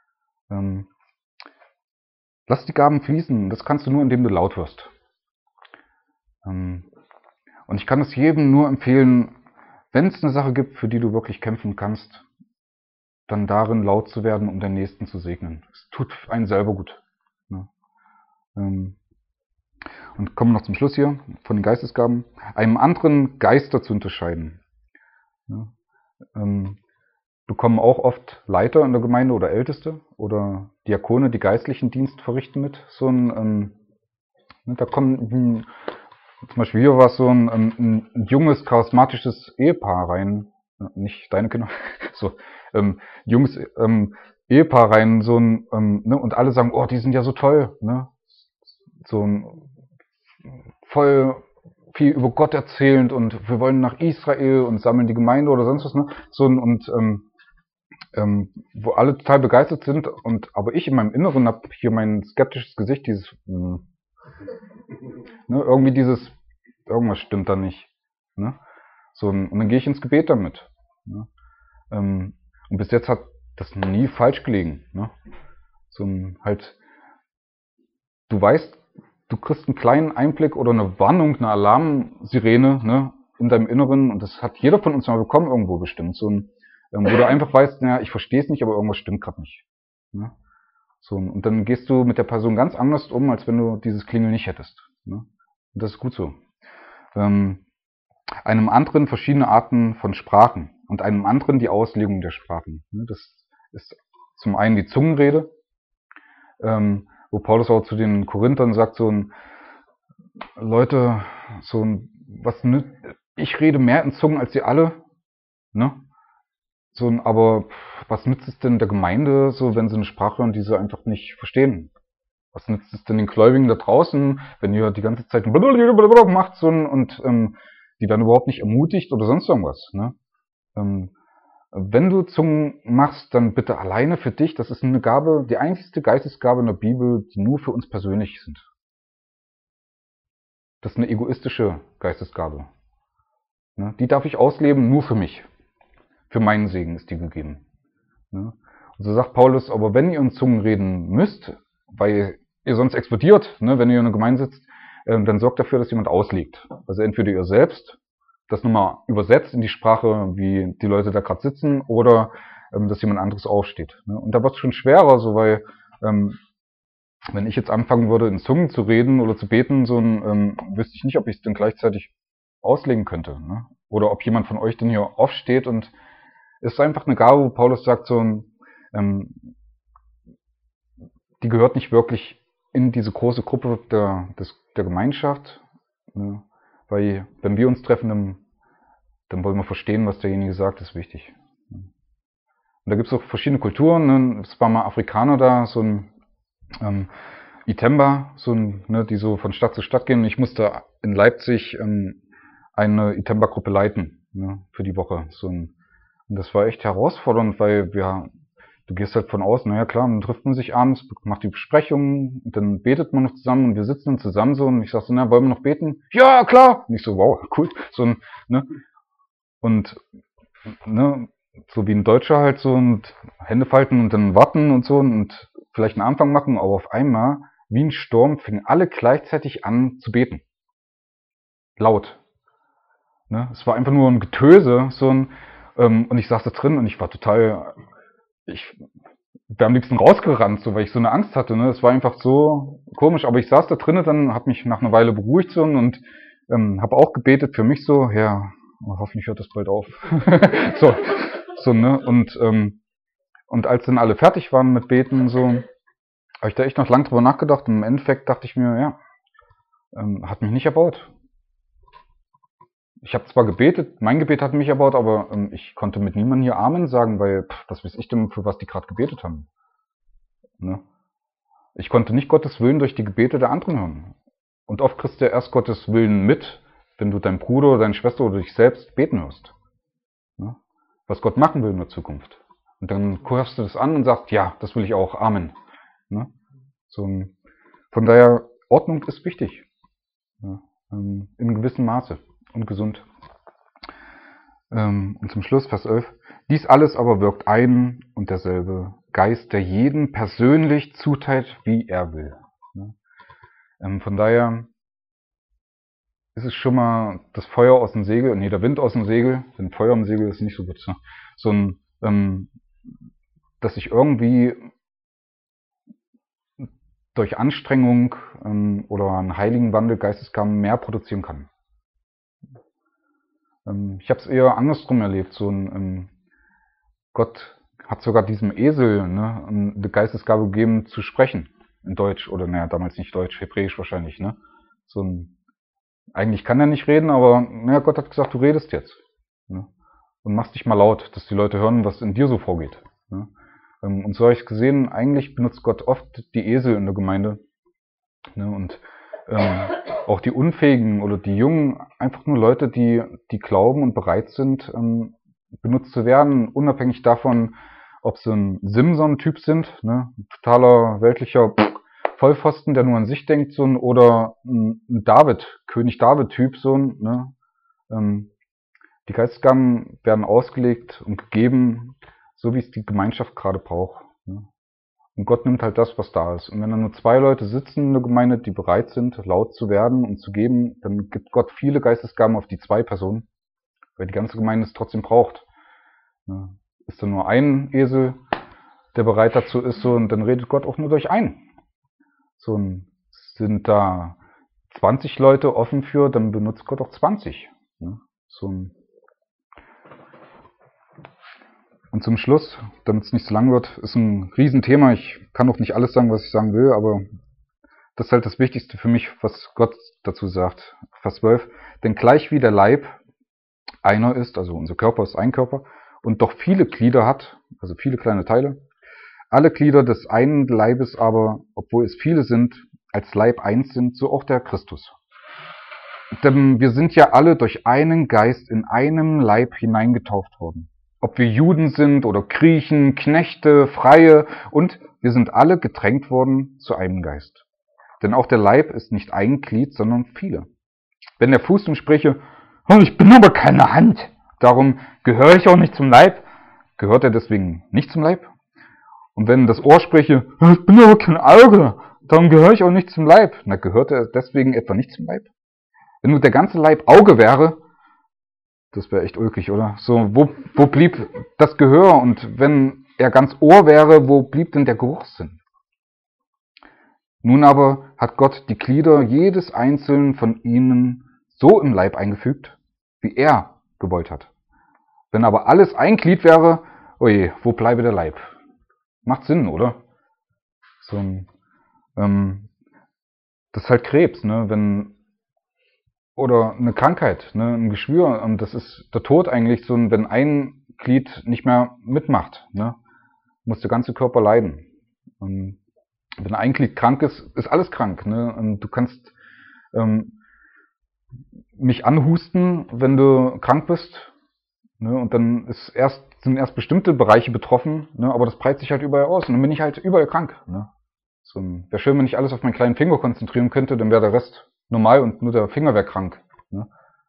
Lass die Gaben fließen, das kannst du nur, indem du laut wirst. Und ich kann es jedem nur empfehlen, wenn es eine Sache gibt, für die du wirklich kämpfen kannst, dann darin laut zu werden, um den Nächsten zu segnen. Es tut einen selber gut. Ne? Und kommen wir noch zum Schluss hier von den Geistesgaben. Einem anderen Geister zu unterscheiden. Ne? Bekommen auch oft Leiter in der Gemeinde oder Älteste oder Diakone, die geistlichen Dienst verrichten mit. Da kommen zum Beispiel hier war es ein junges, charismatisches Ehepaar rein, nicht deine Kinder, junges Ehepaar rein, ne, und alle sagen, oh, die sind ja so toll, ne, voll viel über Gott erzählend und wir wollen nach Israel und sammeln die Gemeinde oder sonst was, ne, wo alle total begeistert sind aber ich in meinem Inneren habe hier mein skeptisches Gesicht, ne, irgendwie irgendwas stimmt da nicht, ne? Und dann gehe ich ins Gebet damit, ne? Und bis jetzt hat das nie falsch gelegen, ne? Halt, du weißt, du kriegst einen kleinen Einblick oder eine Warnung, eine Alarmsirene, ne, in deinem Inneren, und das hat jeder von uns mal bekommen irgendwo bestimmt, wo du einfach weißt, naja, ich verstehe es nicht, aber irgendwas stimmt gerade nicht, ne? Und dann gehst du mit der Person ganz anders um, als wenn du dieses Klingeln nicht hättest, ne? Und das ist gut so. Einem anderen verschiedene Arten von Sprachen und einem anderen die Auslegung der Sprachen, ne? Das ist zum einen die Zungenrede, wo Paulus auch zu den Korinthern sagt, Leute, ich rede mehr in Zungen als ihr alle, ne? Aber was nützt es denn der Gemeinde, wenn sie eine Sprache hören, die sie einfach nicht verstehen? Was nützt es denn den Gläubigen da draußen, wenn ihr die ganze Zeit macht und die werden überhaupt nicht ermutigt oder sonst irgendwas, ne? Wenn du Zungen machst, dann bitte alleine für dich. Das ist eine Gabe, die einzigste Geistesgabe in der Bibel, die nur für uns persönlich sind. Das ist eine egoistische Geistesgabe, ne? Die darf ich ausleben, nur für mich. Für meinen Segen ist die gegeben, ne? Und so sagt Paulus, aber wenn ihr in Zungen reden müsst, weil ihr sonst explodiert, ne, wenn ihr in einer Gemeinde sitzt, dann sorgt dafür, dass jemand auslegt. Also entweder ihr selbst das nochmal übersetzt in die Sprache, wie die Leute da gerade sitzen, oder dass jemand anderes aufsteht, ne? Und da wird es schon schwerer, weil wenn ich jetzt anfangen würde, in Zungen zu reden oder zu beten, wüsste ich nicht, ob ich es dann gleichzeitig auslegen könnte, ne? Oder ob jemand von euch denn hier aufsteht, und es ist einfach eine Gabe, wo Paulus sagt, die gehört nicht wirklich in diese große Gruppe der Gemeinschaft, ne? Weil wenn wir uns treffen, dann wollen wir verstehen, was derjenige sagt, ist wichtig. Und da gibt es auch verschiedene Kulturen, ne? Es war mal Afrikaner da, Itemba, ne, die so von Stadt zu Stadt gehen. Ich musste in Leipzig eine Itemba-Gruppe leiten, ne, für die Woche. Und das war echt herausfordernd, weil du gehst halt von außen, naja klar, dann trifft man sich abends, macht die Besprechung, und dann betet man noch zusammen, und wir sitzen dann zusammen und ich sag so, na, wollen wir noch beten? Ja, klar! Und ich so, wow, cool. Ne? Und ne, so wie ein Deutscher halt und Hände falten und dann warten und vielleicht einen Anfang machen, aber auf einmal, wie ein Sturm, fingen alle gleichzeitig an zu beten. Laut. Ne? Es war einfach nur ein Getöse, und ich saß da drin und ich war ich wäre am liebsten rausgerannt, weil ich so eine Angst hatte, ne? Es war einfach so komisch, aber ich saß da drinnen, dann habe mich nach einer Weile beruhigt und habe auch gebetet für mich ja, hoffentlich hört das bald auf. Ne? Und als dann alle fertig waren mit Beten, habe ich da echt noch lang drüber nachgedacht, und im Endeffekt dachte ich mir, ja, hat mich nicht erbaut. Ich habe zwar gebetet, mein Gebet hat mich erbaut, aber ich konnte mit niemandem hier Amen sagen, weil, was weiß ich denn, für was die gerade gebetet haben. Ne? Ich konnte nicht Gottes Willen durch die Gebete der anderen hören. Und oft kriegst du ja erst Gottes Willen mit, wenn du deinen Bruder oder deine Schwester oder dich selbst beten hörst. Ne? Was Gott machen will in der Zukunft. Und dann hörst du das an und sagst, ja, das will ich auch, Amen. Ne? Von daher, Ordnung ist wichtig. Ja, in gewissem Maße und gesund. Und zum Schluss, Vers 11. Dies alles aber wirkt ein und derselbe Geist, der jeden persönlich zuteilt, wie er will. Von daher ist es schon mal das Feuer aus dem Segel, nee, der Wind aus dem Segel, denn Feuer im Segel ist nicht so gut. Dass ich irgendwie durch Anstrengung oder einen heiligen Wandel Geistesgaben mehr produzieren kann. Ich habe es eher andersrum erlebt. Gott hat sogar diesem Esel eine Geistesgabe gegeben, zu sprechen. In Deutsch, oder naja, damals nicht Deutsch, Hebräisch wahrscheinlich. Ne? Eigentlich kann er nicht reden, aber naja, Gott hat gesagt, du redest jetzt. Ne? Und machst dich mal laut, dass die Leute hören, was in dir so vorgeht. Ne? Und so habe ich gesehen, eigentlich benutzt Gott oft die Esel in der Gemeinde. Ne? Und auch die Unfähigen oder die Jungen, einfach nur Leute, die glauben und bereit sind, benutzt zu werden, unabhängig davon, ob sie ein Simson-Typ sind, ne? Ein totaler weltlicher Vollpfosten, der nur an sich denkt, so ein, oder ein König David-Typ, so ein, ne? Die Geistesgaben werden ausgelegt und gegeben, so wie es die Gemeinschaft gerade braucht. Ne? Und Gott nimmt halt das, was da ist. Und wenn da nur 2 Leute sitzen in der Gemeinde, die bereit sind, laut zu werden und zu geben, dann gibt Gott viele Geistesgaben auf die 2 Personen, weil die ganze Gemeinde es trotzdem braucht. Ne? Ist da nur ein Esel, der bereit dazu ist, so, und dann redet Gott auch nur durch einen. So, sind da 20 Leute offen für, dann benutzt Gott auch 20. Ne? So ein Und zum Schluss, damit es nicht zu lang wird, ist ein Riesenthema. Ich kann auch nicht alles sagen, was ich sagen will, aber das ist halt das Wichtigste für mich, was Gott dazu sagt. Vers 12. Denn gleich wie der Leib einer ist, also unser Körper ist ein Körper, und doch viele Glieder hat, also viele kleine Teile, alle Glieder des einen Leibes aber, obwohl es viele sind, als Leib eins sind, so auch der Christus. Denn wir sind ja alle durch einen Geist in einem Leib hineingetauft worden. Ob wir Juden sind oder Griechen, Knechte, Freie, und wir sind alle gedrängt worden zu einem Geist. Denn auch der Leib ist nicht ein Glied, sondern viele. Wenn der Fuß nun spräche, ich bin aber keine Hand, darum gehöre ich auch nicht zum Leib, gehört er deswegen nicht zum Leib? Und wenn das Ohr spräche, ich bin aber kein Auge, darum gehöre ich auch nicht zum Leib, na, gehört er deswegen etwa nicht zum Leib? Wenn nur der ganze Leib Auge wäre, das wäre echt ulkig, oder? So, wo blieb das Gehör? Und wenn er ganz Ohr wäre, wo blieb denn der Geruchssinn? Nun aber hat Gott die Glieder jedes einzelnen von ihnen so im Leib eingefügt, wie er gewollt hat. Wenn aber alles ein Glied wäre, oje, wo bleibe der Leib? Macht Sinn, oder? So das ist halt Krebs, ne? Oder eine Krankheit, ne, ein Geschwür, und das ist der Tod eigentlich, so, wenn ein Glied nicht mehr mitmacht, ne, muss der ganze Körper leiden. Und wenn ein Glied krank ist, ist alles krank, ne, und du kannst mich anhusten, wenn du krank bist, ne, und dann sind erst bestimmte Bereiche betroffen, ne, aber das breitet sich halt überall aus und dann bin ich halt überall krank, ne. So, wäre schön, wenn ich alles auf meinen kleinen Finger konzentrieren könnte, dann wäre der Rest normal und nur der Finger wäre krank. Ne?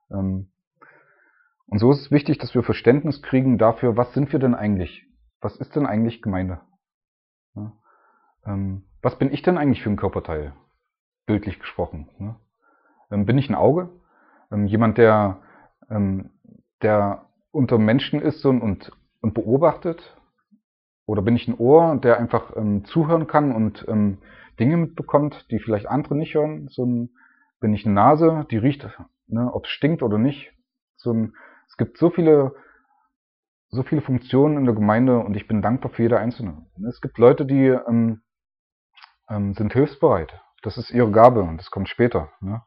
Und so ist es wichtig, dass wir Verständnis kriegen dafür, was sind wir denn eigentlich? Was ist denn eigentlich Gemeinde? Ne? Was bin ich denn eigentlich für ein Körperteil? Bildlich gesprochen. Ne? Bin ich ein Auge? Jemand, der unter Menschen ist und beobachtet? Oder bin ich ein Ohr, der einfach zuhören kann und Dinge mitbekommt, die vielleicht andere nicht hören? Bin ich eine Nase, die riecht, ne, ob es stinkt oder nicht? Es gibt so viele Funktionen in der Gemeinde und ich bin dankbar für jede einzelne. Es gibt Leute, die sind hilfsbereit. Das ist ihre Gabe und das kommt später. Ne?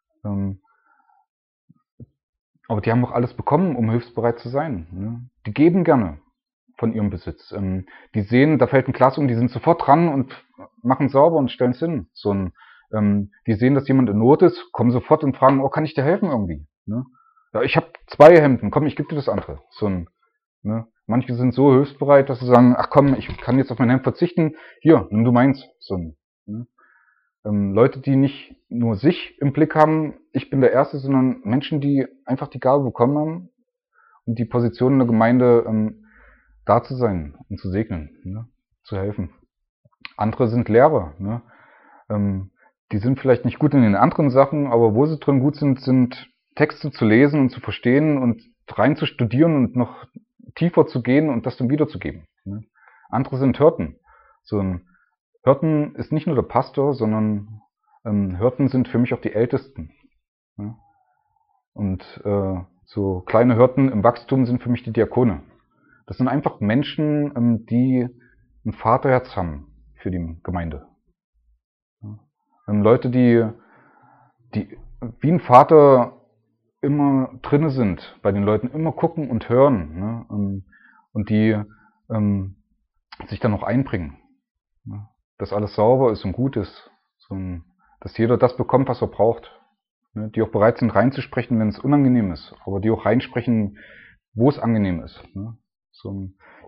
Aber die haben auch alles bekommen, um hilfsbereit zu sein. Ne? Die geben gerne von ihrem Besitz. Die sehen, da fällt ein Glas um, die sind sofort dran und machen sauber und stellen es hin. Die sehen, dass jemand in Not ist, kommen sofort und fragen, kann ich dir helfen irgendwie? Ne? Ja, ich habe 2 Hemden, komm, ich gebe dir das andere. Ne? Manche sind so hilfsbereit, dass sie sagen, ach komm, ich kann jetzt auf mein Hemd verzichten, hier, nimm du meins. Ne? Leute, die nicht nur sich im Blick haben, ich bin der Erste, sondern Menschen, die einfach die Gabe bekommen haben und die Position in der Gemeinde da zu sein und zu segnen, ne? Zu helfen. Andere sind Lehrer. Ne? Die sind vielleicht nicht gut in den anderen Sachen, aber wo sie drin gut sind Texte zu lesen und zu verstehen und rein zu studieren und noch tiefer zu gehen und das dann wiederzugeben. Ne? Andere sind Hirten. Hirten ist nicht nur der Pastor, sondern Hirten sind für mich auch die Ältesten. Ne? Und so kleine Hirten im Wachstum sind für mich die Diakone. Das sind einfach Menschen, die ein Vaterherz haben für die Gemeinde. Leute, die wie ein Vater immer drinne sind, bei den Leuten immer gucken und hören, ne? Und die sich dann noch einbringen. Ne? Dass alles sauber ist und gut ist. Dass jeder das bekommt, was er braucht. Ne? Die auch bereit sind reinzusprechen, wenn es unangenehm ist, aber die auch reinsprechen, wo es angenehm ist. Ne?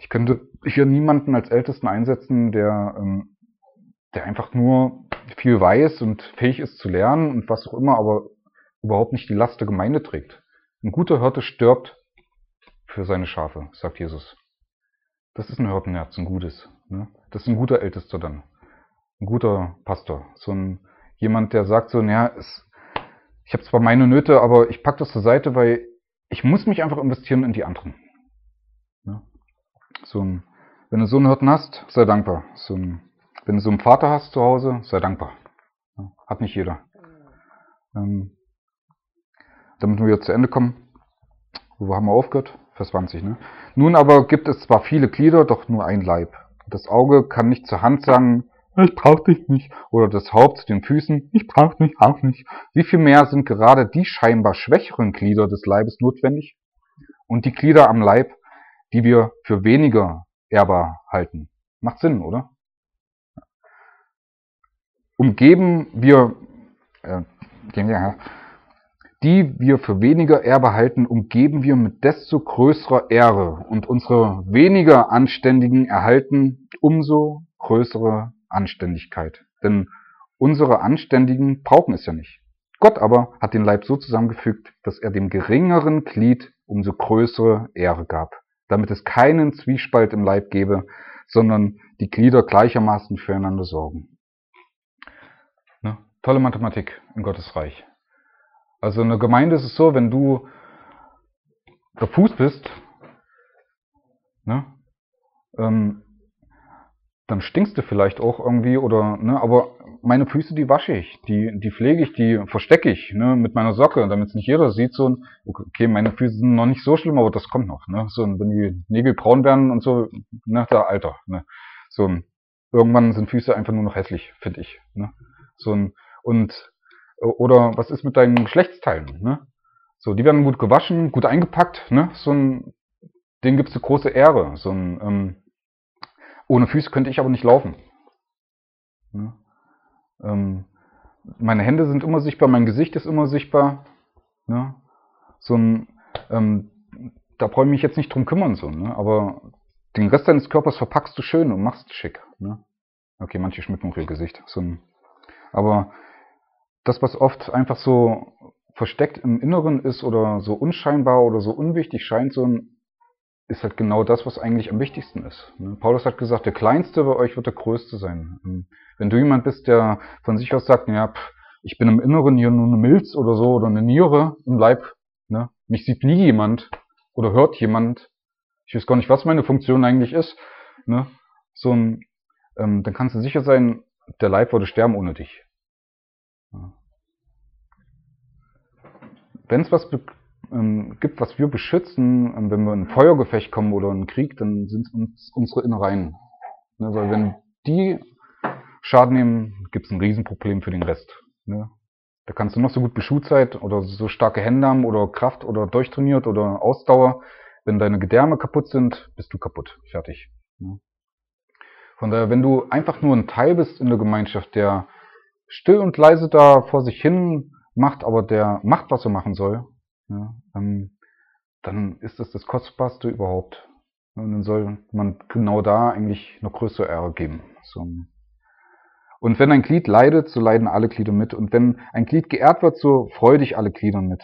Ich will niemanden als Ältesten einsetzen, der einfach nur viel weiß und fähig ist zu lernen und was auch immer, aber überhaupt nicht die Last der Gemeinde trägt. Ein guter Hirte stirbt für seine Schafe, sagt Jesus. Das ist ein Hirtenherz, ein gutes. Ne? Das ist ein guter Ältester dann. Ein guter Pastor. Jemand, der sagt so, naja, ich habe zwar meine Nöte, aber ich packe das zur Seite, weil ich muss mich einfach investieren in die anderen. Ne? Wenn du so einen Hirten hast, sei dankbar. Wenn du so einen Vater hast zu Hause, sei dankbar. Ja, hat nicht jeder. Damit wir zu Ende kommen, wo haben wir aufgehört? Vers 20, ne? Nun aber gibt es zwar viele Glieder, doch nur ein Leib. Das Auge kann nicht zur Hand sagen, ich brauch dich nicht. Oder das Haupt zu den Füßen, ich brauch dich auch nicht. Wie viel mehr sind gerade die scheinbar schwächeren Glieder des Leibes notwendig? Und die Glieder am Leib, die wir für weniger ehrbar halten. Macht Sinn, oder? Die wir für weniger Erbe halten, umgeben wir mit desto größerer Ehre, und unsere weniger Anständigen erhalten umso größere Anständigkeit. Denn unsere Anständigen brauchen es ja nicht. Gott aber hat den Leib so zusammengefügt, dass er dem geringeren Glied umso größere Ehre gab, damit es keinen Zwiespalt im Leib gebe, sondern die Glieder gleichermaßen füreinander sorgen. Ne? Tolle Mathematik in Gottes Reich. Also in der Gemeinde ist es so, wenn du der Fuß bist, ne, dann stinkst du vielleicht auch irgendwie, oder, ne, aber meine Füße, die wasche ich, die pflege ich, die verstecke ich, ne, mit meiner Socke, damit es nicht jeder sieht, okay, meine Füße sind noch nicht so schlimm, aber das kommt noch, ne, wenn die Nägel braun werden und so, nach der Alter, ne, irgendwann sind Füße einfach nur noch hässlich, finde ich, ne, oder was ist mit deinen Geschlechtsteilen, ne, die werden gut gewaschen, gut eingepackt, ne, denen gibt's eine große Ehre, ohne Füße könnte ich aber nicht laufen. Ne? Meine Hände sind immer sichtbar, mein Gesicht ist immer sichtbar. Ne? Da brauche ich mich jetzt nicht drum kümmern, ne? Aber den Rest deines Körpers verpackst du schön und machst schick. Ne? Okay, manche schmücken auch ihr Gesicht. Aber das, was oft einfach so versteckt im Inneren ist oder so unscheinbar oder so unwichtig scheint, ist halt genau das, was eigentlich am wichtigsten ist. Paulus hat gesagt, der Kleinste bei euch wird der Größte sein. Wenn du jemand bist, der von sich aus sagt, ja, ich bin im Inneren hier nur eine Milz oder so oder eine Niere im Leib, ne? Mich sieht nie jemand oder hört jemand, ich weiß gar nicht, was meine Funktion eigentlich ist, ne? Dann kannst du sicher sein, der Leib würde sterben ohne dich. Ja. Wenn es was gibt, was wir beschützen, wenn wir in ein Feuergefecht kommen oder in einen Krieg, dann sind es unsere Innereien. Ne, weil wenn die Schaden nehmen, gibt es ein Riesenproblem für den Rest. Ne? Da kannst du noch so gut beschult sein oder so starke Hände haben oder Kraft oder durchtrainiert oder Ausdauer. Wenn deine Gedärme kaputt sind, bist du kaputt. Fertig. Ne? Von daher, wenn du einfach nur ein Teil bist in der Gemeinschaft, der still und leise da vor sich hin macht, aber der macht, was er machen soll, ja, dann ist das Kostbarste überhaupt. Und dann soll man genau da eigentlich noch größere Ehre geben. Und wenn ein Glied leidet, so leiden alle Glieder mit. Und wenn ein Glied geehrt wird, so freuen sich alle Glieder mit.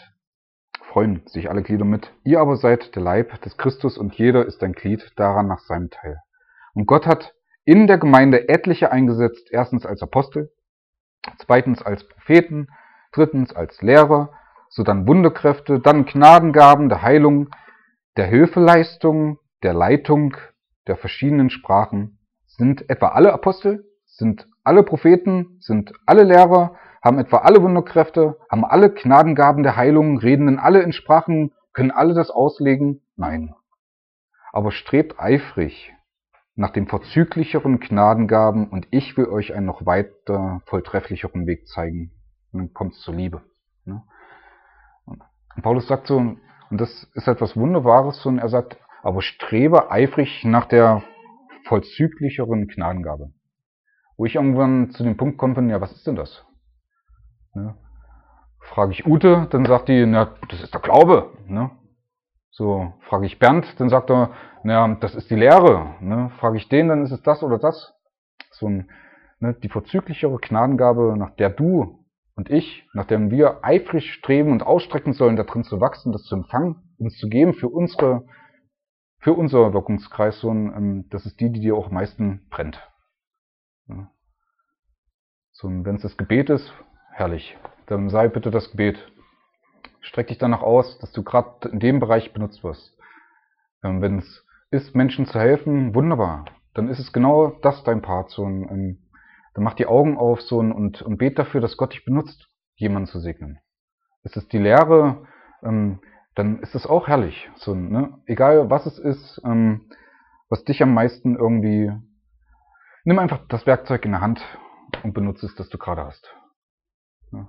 Ihr aber seid der Leib des Christus und jeder ist ein Glied daran nach seinem Teil. Und Gott hat in der Gemeinde etliche eingesetzt, erstens als Apostel, zweitens als Propheten, drittens als Lehrer, sodann Wunderkräfte, dann Gnadengaben der Heilung, der Hilfeleistung, der Leitung, der verschiedenen Sprachen. Sind etwa alle Apostel? Sind alle Propheten? Sind alle Lehrer? Haben etwa alle Wunderkräfte? Haben alle Gnadengaben der Heilung? Reden denn alle in Sprachen? Können alle das auslegen? Nein. Aber strebt eifrig nach den vorzüglicheren Gnadengaben, und ich will euch einen noch weiter volltrefflicheren Weg zeigen. Und dann kommt es zur Liebe. Ne? Und Paulus sagt so, und das ist etwas Wunderbares, und er sagt, aber strebe eifrig nach der vollzüglicheren Gnadengabe. Wo ich irgendwann zu dem Punkt komme, von, ja, was ist denn das? Ne? Frage ich Ute, dann sagt die, na, das ist der Glaube. Ne? So, frage ich Bernd, dann sagt er, naja, das ist die Lehre. Ne? Frage ich den, dann ist es das oder das. Die vorzüglichere Gnadengabe, nach der du und ich, nach der wir eifrig streben und ausstrecken sollen, darin zu wachsen, das zu empfangen, uns zu geben für unser Wirkungskreis, das ist die dir auch am meisten brennt. Ja. Wenn es das Gebet ist, herrlich, dann sei bitte das Gebet. Streck dich danach aus, dass du gerade in dem Bereich benutzt wirst. Wenn es ist, Menschen zu helfen, wunderbar. Dann ist es genau das dein Part. Dann mach die Augen auf und bet dafür, dass Gott dich benutzt, jemanden zu segnen. Ist es die Lehre, dann ist es auch herrlich. Egal was es ist, was dich am meisten irgendwie... Nimm einfach das Werkzeug in der Hand und benutze es, das du gerade hast. Ja.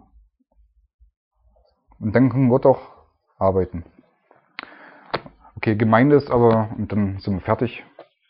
Und dann kann Gott auch arbeiten. Okay, Gemeinde ist aber, und dann sind wir fertig,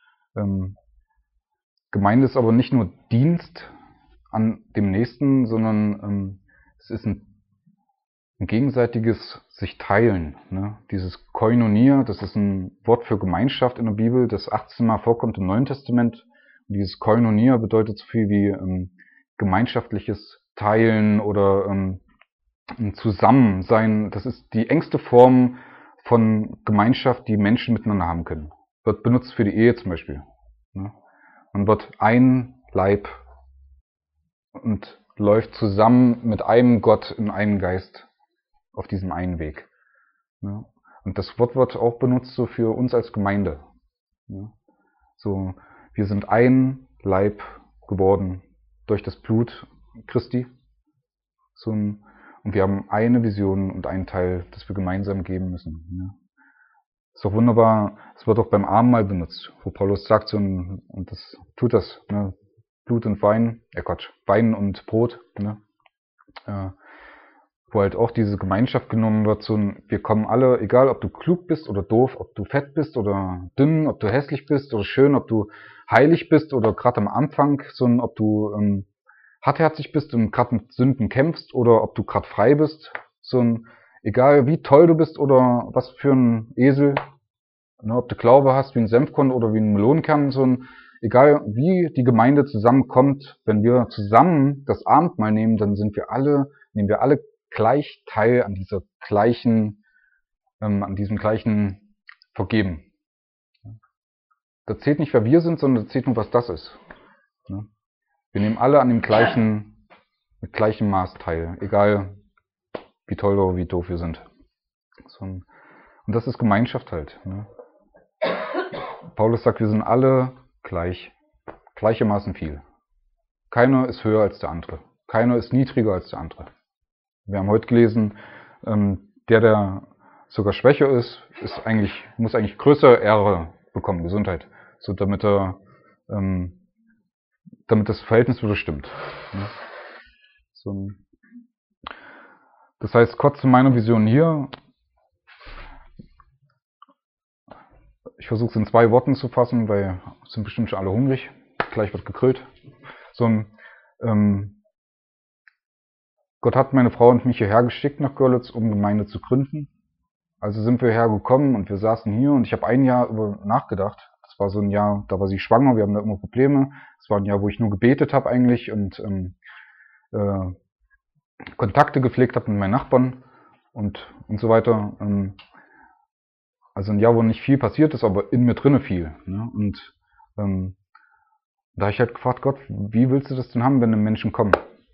Gemeinde ist aber nicht nur Dienst an dem Nächsten, sondern es ist ein gegenseitiges sich teilen. Ne? Dieses Koinonia, das ist ein Wort für Gemeinschaft in der Bibel, das 18 Mal vorkommt im Neuen Testament. Und dieses Koinonia bedeutet so viel wie gemeinschaftliches Teilen oder ein Zusammensein. Das ist die engste Form von Gemeinschaft, die Menschen miteinander haben können. Wird benutzt für die Ehe zum Beispiel. Ne? Man wird ein Leib und läuft zusammen mit einem Gott in einem Geist auf diesem einen Weg. Ja. Und das Wort wird auch benutzt so für uns als Gemeinde. Ja. So, wir sind ein Leib geworden durch das Blut Christi. Und wir haben eine Vision und einen Teil, das wir gemeinsam geben müssen. Ja. Ist doch wunderbar. Es wird auch beim Abendmahl benutzt, wo Paulus sagt, und das tut das, ne? Blut und Wein, Wein und Brot, ne? Wo halt auch diese Gemeinschaft genommen wird, wir kommen alle, egal ob du klug bist oder doof, ob du fett bist oder dünn, ob du hässlich bist oder schön, ob du heilig bist oder gerade am Anfang, ob du hartherzig bist und gerade mit Sünden kämpfst oder ob du gerade frei bist, egal wie toll du bist oder was für ein Esel, ne, ob du Glaube hast wie ein Senfkorn oder wie ein Melonenkern, egal wie die Gemeinde zusammenkommt, wenn wir zusammen das Abendmahl nehmen, dann nehmen wir alle gleich teil an diesem gleichen Vergeben. Das zählt nicht, wer wir sind, sondern das zählt nur, was das ist. Wir nehmen alle an dem mit gleichem Maß teil, egal wie toll oder wie doof wir sind. Und das ist Gemeinschaft halt. Ne? Paulus sagt, wir sind alle gleichermaßen viel. Keiner ist höher als der andere. Keiner ist niedriger als der andere. Wir haben heute gelesen, der sogar schwächer ist, muss eigentlich größere Ehre bekommen, Gesundheit, damit das Verhältnis wieder stimmt. Das heißt, kurz zu meiner Vision hier. Ich versuche es in 2 Worten zu fassen, weil sind bestimmt schon alle hungrig. Gleich wird gegrillt. Gott hat meine Frau und mich hierher geschickt nach Görlitz, um Gemeinde zu gründen. Also sind wir hergekommen und wir saßen hier und ich habe ein Jahr über nachgedacht. Das war so ein Jahr, da war sie schwanger, wir haben da immer Probleme. Das war ein Jahr, wo ich nur gebetet habe eigentlich und Kontakte gepflegt habe mit meinen Nachbarn und so weiter. Also ein Jahr, wo nicht viel passiert ist, aber in mir drinne viel. Ne? Und da habe ich halt gefragt, Gott, wie willst du das denn haben, wenn Menschen kommen?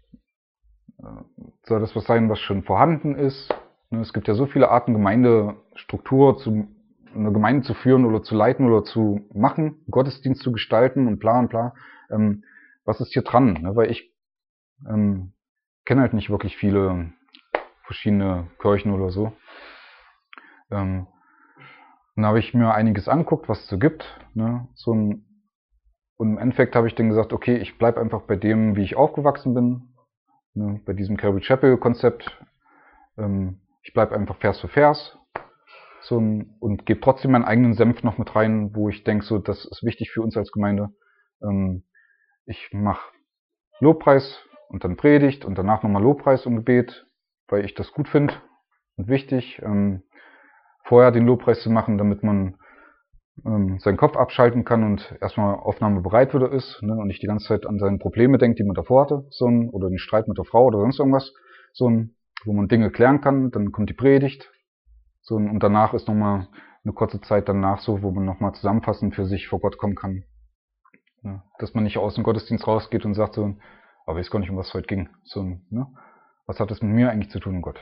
Soll das was sein, was schon vorhanden ist? Es gibt ja so viele Arten, Gemeindestruktur, eine Gemeinde zu führen oder zu leiten oder zu machen, Gottesdienst zu gestalten und bla und bla. Was ist hier dran? Ne? Weil ich kenne halt nicht wirklich viele verschiedene Kirchen oder so. Dann habe ich mir einiges angeguckt, was es so gibt. Ne? Und im Endeffekt habe ich dann gesagt, okay, ich bleibe einfach bei dem, wie ich aufgewachsen bin. Ne? Bei diesem Calvary Chapel Konzept. Ich bleibe einfach Vers für Vers. Und gebe trotzdem meinen eigenen Senf noch mit rein, wo ich denke, das ist wichtig für uns als Gemeinde. Ich mache Lobpreis und dann Predigt und danach nochmal Lobpreis und Gebet, weil ich das gut finde und wichtig. vorher den Lobpreis zu machen, damit man seinen Kopf abschalten kann und erstmal aufnahmebereit wieder ist, ne, und nicht die ganze Zeit an seine Probleme denkt, die man davor hatte, oder den Streit mit der Frau oder sonst irgendwas, wo man Dinge klären kann. Dann kommt die Predigt, und danach ist nochmal eine kurze Zeit danach wo man nochmal zusammenfassend für sich vor Gott kommen kann. Ne, dass man nicht aus dem Gottesdienst rausgeht und sagt aber ich weiß gar nicht, um was es heute ging. Ne, was hat das mit mir eigentlich zu tun, Gott?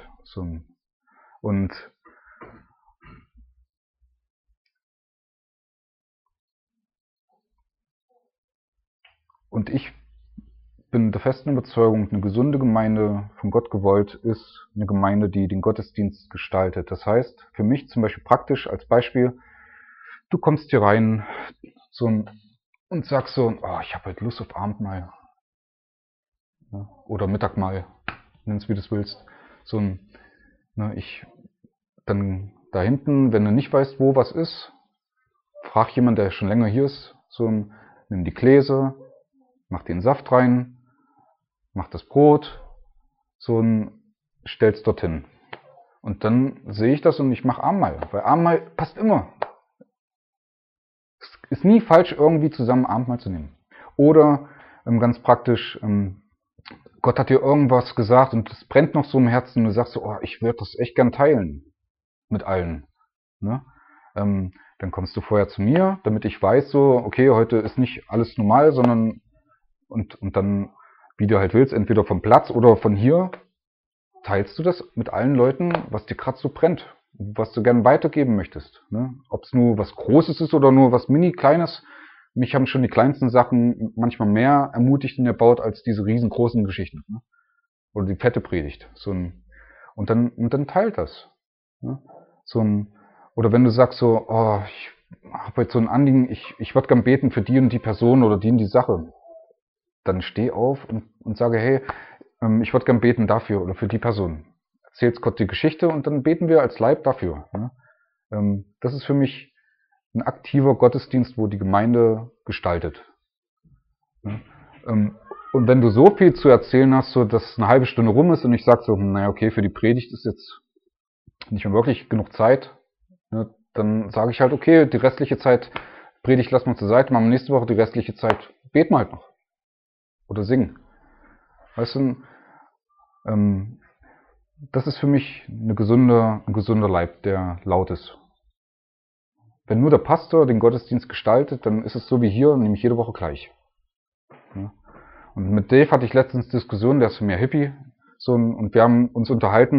Und ich bin der festen Überzeugung, eine gesunde Gemeinde, von Gott gewollt, ist eine Gemeinde, die den Gottesdienst gestaltet. Das heißt, für mich zum Beispiel praktisch als Beispiel, du kommst hier rein und sagst ich habe heute Lust auf Abendmahl. Ja, oder Mittagmahl, nenn's wie du es willst. Dann da hinten, wenn du nicht weißt, wo was ist, frag jemand, der schon länger hier ist, nimm die Gläser, mach den Saft rein, mach das Brot, stell's dorthin. Und dann sehe ich das und ich mache Abendmahl, weil Abendmahl passt immer. Es ist nie falsch, irgendwie zusammen Abendmahl zu nehmen. Oder ganz praktisch, Gott hat dir irgendwas gesagt und es brennt noch so im Herzen und du sagst ich würde das echt gern teilen mit allen. Ne? Dann kommst du vorher zu mir, damit ich weiß okay, heute ist nicht alles normal, sondern und dann, wie du halt willst, entweder vom Platz oder von hier, teilst du das mit allen Leuten, was dir gerade so brennt, was du gerne weitergeben möchtest. Ne? Ob es nur was Großes ist oder nur was Mini-Kleines. Mich haben schon die kleinsten Sachen manchmal mehr ermutigt und erbaut als diese riesengroßen Geschichten. Ne? Oder die fette Predigt. Und dann teilt das. Ne? Oder wenn du sagst ich habe jetzt so ein Anliegen, ich würde gern beten für die und die Person oder die und die Sache. Dann steh auf und sage, hey, ich würde gern beten dafür oder für die Person. Erzählst Gott die Geschichte und dann beten wir als Leib dafür. Ne? Das ist für mich ein aktiver Gottesdienst, wo die Gemeinde gestaltet. Ne? Und wenn du so viel zu erzählen hast, dass eine halbe Stunde rum ist und ich sage naja, okay, für die Predigt ist jetzt nicht mehr wirklich genug Zeit, ne? Dann sage ich halt, okay, die restliche Zeit Predigt lassen wir zur Seite, machen wir nächste Woche die restliche Zeit, beten wir halt noch. Oder singen. Weißt du, das ist für mich ein gesunder Leib, der laut ist. Wenn nur der Pastor den Gottesdienst gestaltet, dann ist es so wie hier, nämlich jede Woche gleich. Ja. Und mit Dave hatte ich letztens Diskussion, der ist mehr Hippie, und wir haben uns unterhalten,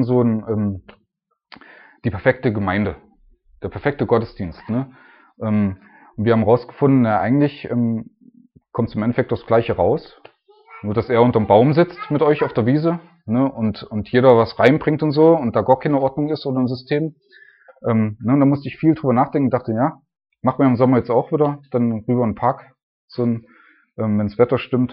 die perfekte Gemeinde, der perfekte Gottesdienst. Ne? Und wir haben rausgefunden, eigentlich kommt es im Endeffekt das Gleiche raus, nur dass er unterm Baum sitzt mit euch auf der Wiese, ne? und jeder was reinbringt und da gar keine Ordnung ist oder ein System. Ne? Und da musste ich viel drüber nachdenken und dachte, ja, machen wir im Sommer jetzt auch wieder, dann rüber in den Park, wenn das Wetter stimmt.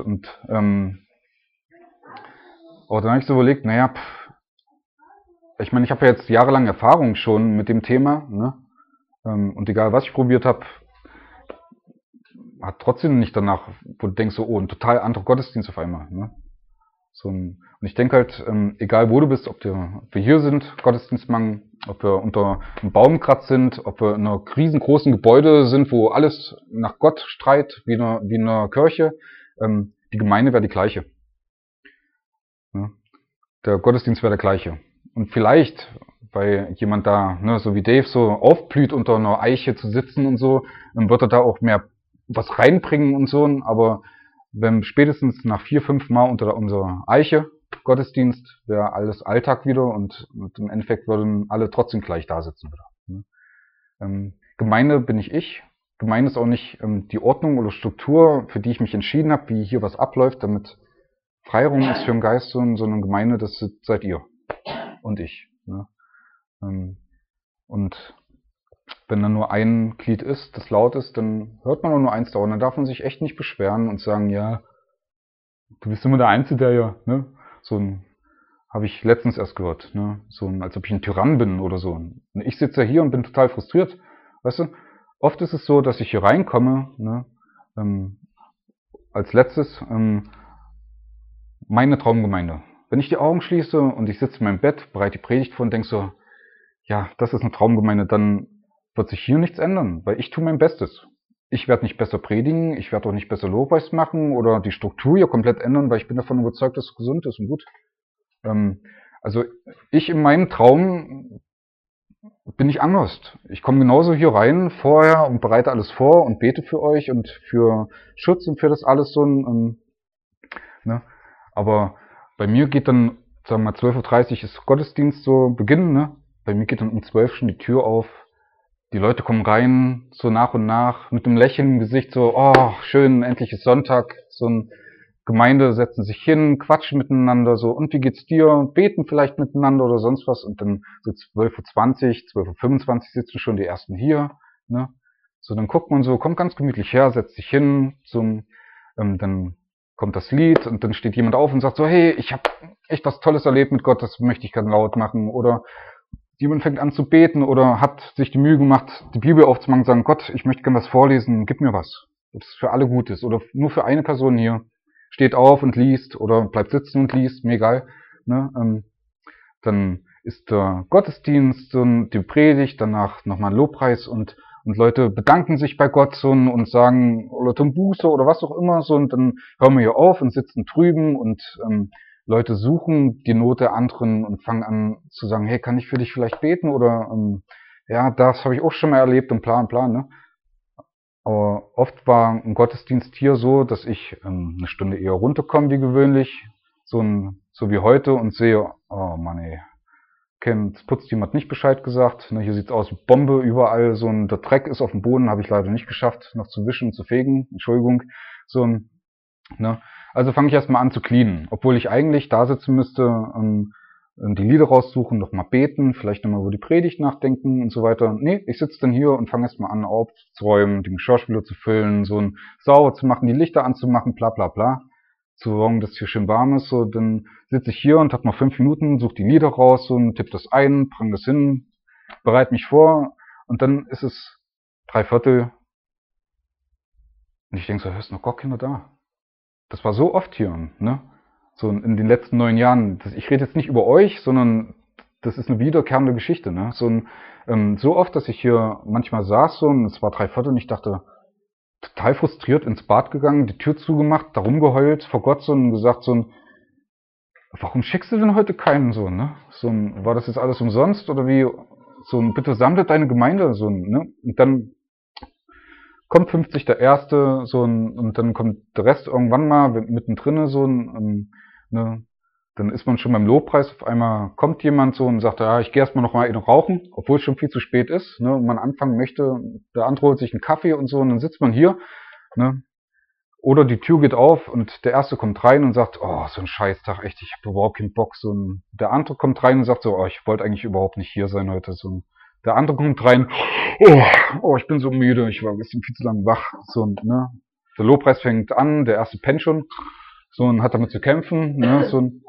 Aber dann habe ich so überlegt, naja, ich meine, ich habe ja jetzt jahrelang Erfahrung schon mit dem Thema, ne? Und egal was ich probiert habe, hat trotzdem nicht danach, wo du denkst ein total anderer Gottesdienst auf einmal. Ne? Und ich denke halt, egal wo du bist, ob wir hier sind, Gottesdienst machen, ob wir unter einem Baum gerade sind, ob wir in einer riesengroßen Gebäude sind, wo alles nach Gott streit, wie in einer Kirche, die Gemeinde wäre die gleiche. Ne? Der Gottesdienst wäre der gleiche. Und vielleicht, weil jemand da, ne, so wie Dave, so aufblüht, unter einer Eiche zu sitzen und so, dann wird er da auch mehr was reinbringen und so, aber wenn spätestens nach 4-5 Mal unter unserer Eiche Gottesdienst wäre alles Alltag wieder und im Endeffekt würden alle trotzdem gleich da sitzen wieder. Gemeinde bin nicht ich. Gemeinde ist auch nicht die Ordnung oder Struktur, für die ich mich entschieden habe, wie hier was abläuft, damit Freiraum ist für den Geist, sondern Gemeinde, das seid ihr und ich. Ne? Und wenn da nur ein Glied ist, das laut ist, dann hört man auch nur eins dauern. Dann darf man sich echt nicht beschweren und sagen, ja, du bist immer der Einzige, der ja, ne? Habe ich letztens erst gehört, ne? Als ob ich ein Tyrann bin oder so. Und ich sitze ja hier und bin total frustriert. Weißt du, oft ist es so, dass ich hier reinkomme, ne? Als letztes, meine Traumgemeinde. Wenn ich die Augen schließe und ich sitze in meinem Bett, bereite die Predigt vor und denke ja, das ist eine Traumgemeinde, dann wird sich hier nichts ändern, weil ich tue mein Bestes. Ich werde nicht besser predigen, ich werde auch nicht besser Lobpreis machen oder die Struktur hier komplett ändern, weil ich bin davon überzeugt, dass es gesund ist und gut. Ähm, also ich in meinem Traum bin ich anders. Ich komme genauso hier rein vorher und bereite alles vor und bete für euch und für Schutz und für das alles so ein, ne? Aber bei mir geht dann, sagen wir mal, 12:30 Uhr ist Gottesdienst so Beginn, ne? Bei mir geht dann um 12 schon die Tür auf. Die Leute kommen rein, so nach und nach, mit einem Lächeln im Gesicht, so, oh, schön, endlich ist Sonntag. So ein Gemeinde setzen sich hin, quatschen miteinander, so, und wie geht's dir? Beten vielleicht miteinander oder sonst was. Und dann so 12:20 Uhr, 12:25 Uhr sitzen schon die ersten hier, ne? So, dann guckt man so, kommt ganz gemütlich her, setzt sich hin, dann kommt das Lied und dann steht jemand auf und sagt so, hey, ich habe echt was Tolles erlebt mit Gott, das möchte ich ganz laut machen. Oder jemand fängt an zu beten oder hat sich die Mühe gemacht, die Bibel aufzumachen und sagen, Gott, ich möchte gerne was vorlesen, gib mir was. Ob es für alle gut ist oder nur für eine Person hier. Steht auf und liest oder bleibt sitzen und liest, mir egal. Ne? Dann ist der Gottesdienst und die Predigt, danach nochmal ein Lobpreis und Leute bedanken sich bei Gott so und sagen, oder tun Buße oder was auch immer so, und dann hören wir hier auf und sitzen drüben und Leute suchen die Not der anderen und fangen an zu sagen, hey, kann ich für dich vielleicht beten oder ja, das habe ich auch schon mal erlebt und bla, ne? Aber oft war ein Gottesdienst hier so, dass ich eine Stunde eher runterkomme wie gewöhnlich, so wie heute, und sehe, oh Mann ey, es putzt jemand nicht Bescheid gesagt. Ne, hier sieht's aus wie Bombe, überall der Dreck ist auf dem Boden, habe ich leider nicht geschafft, noch zu wischen, zu fegen, Entschuldigung. Ne? Also fange ich erstmal an zu cleanen, obwohl ich eigentlich da sitzen müsste, die Lieder raussuchen, nochmal beten, vielleicht nochmal über die Predigt nachdenken und so weiter. Nee, ich sitze dann hier und fange erstmal an aufzuräumen, den Geschirrspüler zu füllen, sauber zu machen, die Lichter anzumachen, bla bla bla. Zu sorgen, dass es hier schön warm ist. So, dann sitze ich hier und habe noch 5 Minuten, suche die Lieder raus und tippe das ein, bring das hin, bereite mich vor und dann ist es 3/4 und ich denke so, ist noch gar keiner da. Das war so oft hier, ne? So in den letzten 9 Jahren. Ich rede jetzt nicht über euch, sondern das ist eine wiederkehrende Geschichte, ne? So oft, dass ich hier manchmal saß und es war 3/4 und ich dachte, total frustriert ins Bad gegangen, die Tür zugemacht, da rumgeheult vor Gott und gesagt warum schickst du denn heute keinen ne? War das jetzt alles umsonst oder wie? Bitte sammle deine Gemeinde, ne? Und dann kommt 50 der Erste, und dann kommt der Rest irgendwann mal mittendrin, ne? Dann ist man schon beim Lobpreis, auf einmal kommt jemand und sagt, ja, ich gehe erstmal noch mal rauchen, obwohl es schon viel zu spät ist, ne? Und man anfangen möchte, der andere holt sich einen Kaffee und dann sitzt man hier, ne? Oder die Tür geht auf und der Erste kommt rein und sagt, oh, so ein Scheißtag, echt, ich habe überhaupt keinen Bock. Der andere kommt rein und sagt so, oh, ich wollte eigentlich überhaupt nicht hier sein heute. Der andere kommt rein, oh, ich bin so müde, ich war ein bisschen viel zu lange wach. Ne? Der Lobpreis fängt an, der Erste pennt schon, und hat damit zu kämpfen. Ne?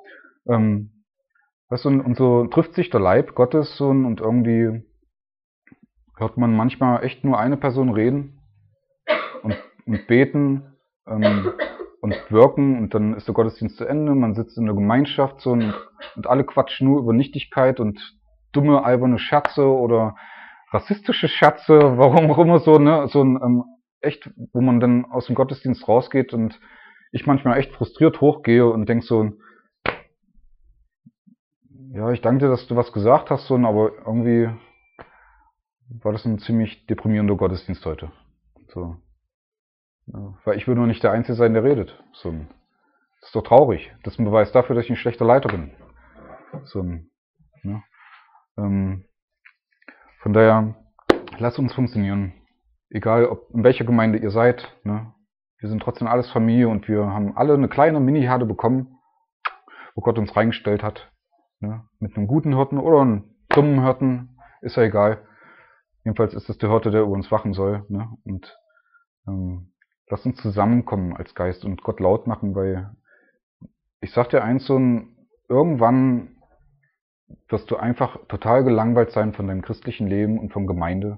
Und so trifft sich der Leib Gottes und irgendwie hört man manchmal echt nur eine Person reden und beten und wirken, und dann ist der Gottesdienst zu Ende, man sitzt in der Gemeinschaft und alle quatschen nur über Nichtigkeit und dumme, alberne Scherze oder rassistische Scherze, warum auch immer ne? Echt, wo man dann aus dem Gottesdienst rausgeht und ich manchmal echt frustriert hochgehe und denk ja, ich danke dir, dass du was gesagt hast, aber irgendwie war das ein ziemlich deprimierender Gottesdienst heute. Ja, weil ich will nur nicht der Einzige sein, der redet. Das ist doch traurig. Das ist ein Beweis dafür, dass ich ein schlechter Leiter bin. Ne? Von daher, lasst uns funktionieren. Egal, in welcher Gemeinde ihr seid. Ne? Wir sind trotzdem alles Familie und wir haben alle eine kleine Mini-Herde bekommen, wo Gott uns reingestellt hat. Ne? Mit einem guten Hirten oder einem dummen Hirten, ist ja egal. Jedenfalls ist es der Hirte, der über uns wachen soll. Ne? Und lasst uns zusammenkommen als Geist und Gott laut machen, weil ich sag dir eins, irgendwann wirst du einfach total gelangweilt sein von deinem christlichen Leben und von Gemeinde,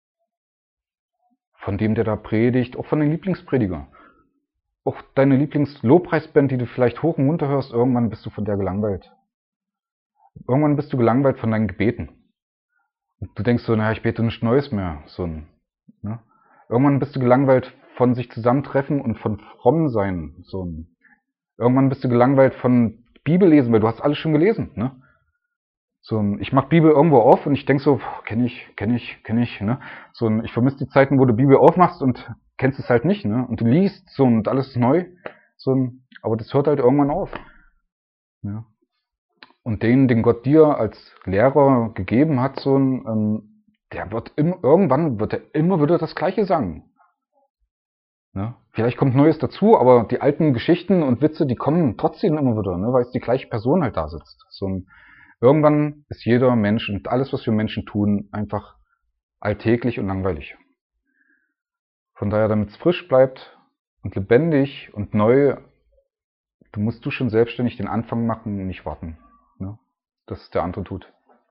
von dem, der da predigt, auch von den Lieblingsprediger. Auch deine Lieblingslobpreisband, die du vielleicht hoch und runter hörst, irgendwann bist du von der gelangweilt. Irgendwann bist du gelangweilt von deinen Gebeten. Du denkst so, naja, ich bete nichts Neues mehr. Ne? Irgendwann bist du gelangweilt von sich zusammentreffen und von fromm sein. Irgendwann bist du gelangweilt von Bibellesen, weil du hast alles schon gelesen. Ne? Ich mach Bibel irgendwo auf und ich denk so, kenne ich. Ne? Ich vermisse die Zeiten, wo du Bibel aufmachst und kennst es halt nicht. Ne? Und du liest und alles ist neu. Aber das hört halt irgendwann auf. Ja. Und den Gott dir als Lehrer gegeben hat, der wird irgendwann wird er immer wieder das Gleiche sagen. Ne? Vielleicht kommt Neues dazu, aber die alten Geschichten und Witze, die kommen trotzdem immer wieder, ne? Weil es die gleiche Person halt da sitzt. Irgendwann ist jeder Mensch und alles, was wir Menschen tun, einfach alltäglich und langweilig. Von daher, damit es frisch bleibt und lebendig und neu, musst du schon selbstständig den Anfang machen und nicht warten, ne? Dass es der andere tut.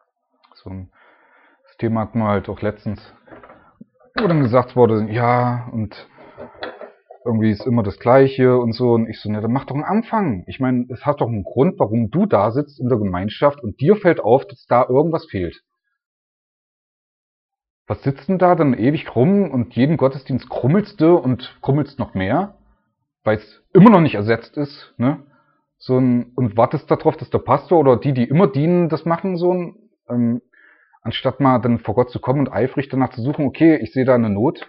Das Thema hatten wir halt auch letztens, wo dann gesagt wurde, ja, und irgendwie ist immer das Gleiche und so. Und ich so, ne, dann mach doch einen Anfang. Ich meine, es hat doch einen Grund, warum du da sitzt in der Gemeinschaft und dir fällt auf, dass da irgendwas fehlt. Was sitzt denn da dann ewig rum und jeden Gottesdienst krummelst du und krummelst noch mehr, weil es immer noch nicht ersetzt ist, ne? Und wartest darauf, dass der Pastor oder die immer dienen, das machen, anstatt mal dann vor Gott zu kommen und eifrig danach zu suchen, okay, ich sehe da eine Not,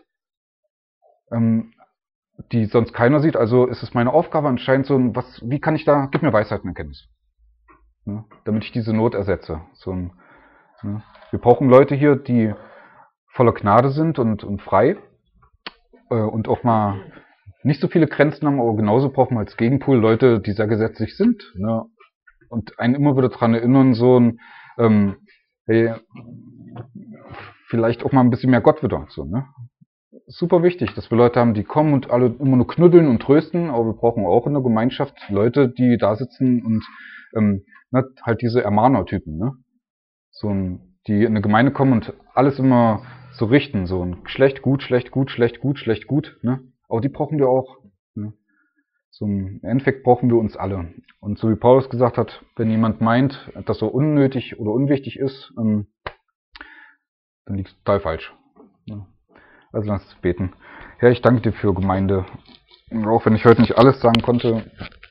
die sonst keiner sieht, also ist es meine Aufgabe anscheinend wie kann ich da, gib mir Weisheit und Erkenntnis, ne? Damit ich diese Not ersetze. Ne? Wir brauchen Leute hier, die voller Gnade sind und frei und auch mal nicht so viele Grenzen haben, aber genauso brauchen wir als Gegenpol Leute, die sehr gesetzlich sind, ne? Und einen immer wieder daran erinnern, hey, vielleicht auch mal ein bisschen mehr Gott wieder, ne? Super wichtig, dass wir Leute haben, die kommen und alle immer nur knuddeln und trösten, aber wir brauchen auch in der Gemeinschaft Leute, die da sitzen und halt diese Ermahner-Typen, ne? Die in eine Gemeinde kommen und alles immer so richten, schlecht, gut, schlecht, gut, schlecht, gut, schlecht, gut, ne? Aber die brauchen wir auch, ne? Im Endeffekt brauchen wir uns alle. Und so wie Paulus gesagt hat, wenn jemand meint, dass er unnötig oder unwichtig ist, dann liegt es total falsch. Ne? Also lass uns beten. Herr, ich danke dir für Gemeinde. Auch wenn ich heute nicht alles sagen konnte,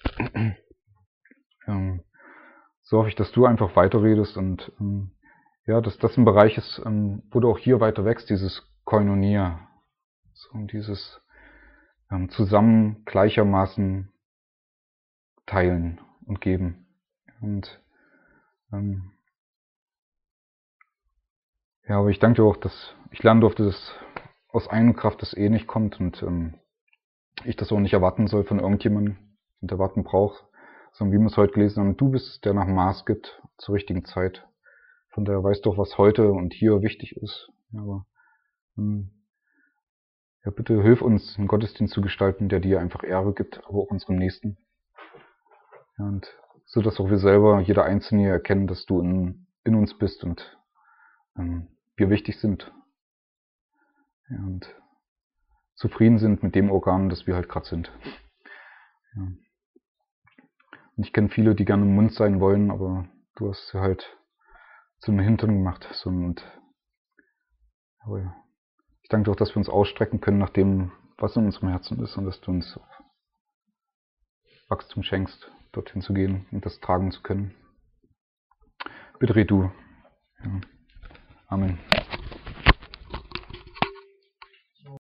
so hoffe ich, dass du einfach weiterredest und ja, dass das ein Bereich ist, wo du auch hier weiter wächst, dieses Koinonia. Dieses zusammen gleichermaßen teilen und geben. Und ja, aber ich danke dir auch, dass ich lernen durfte, dass aus eigener Kraft das eh nicht kommt und ich das auch nicht erwarten soll von irgendjemandem und erwarten brauche, sondern wie wir es heute gelesen haben, du bist, der nach Maß gibt zur richtigen Zeit. Von daher weißt du auch, was heute und hier wichtig ist. Ja, aber ja, bitte hilf uns, einen Gottesdienst zu gestalten, der dir einfach Ehre gibt, aber auch unserem Nächsten. Ja, und so, dass auch wir selber, jeder Einzelne erkennen, dass du in uns bist und wir wichtig sind. Ja, und zufrieden sind mit dem Organ, das wir halt gerade sind. Ja. Und ich kenne viele, die gerne im Mund sein wollen, aber du hast sie halt zum Hintern gemacht. Aber ich danke dir auch, dass wir uns ausstrecken können nach dem, was in unserem Herzen ist und dass du uns Wachstum schenkst, dorthin zu gehen und das tragen zu können. Bitte red du. Ja. Amen.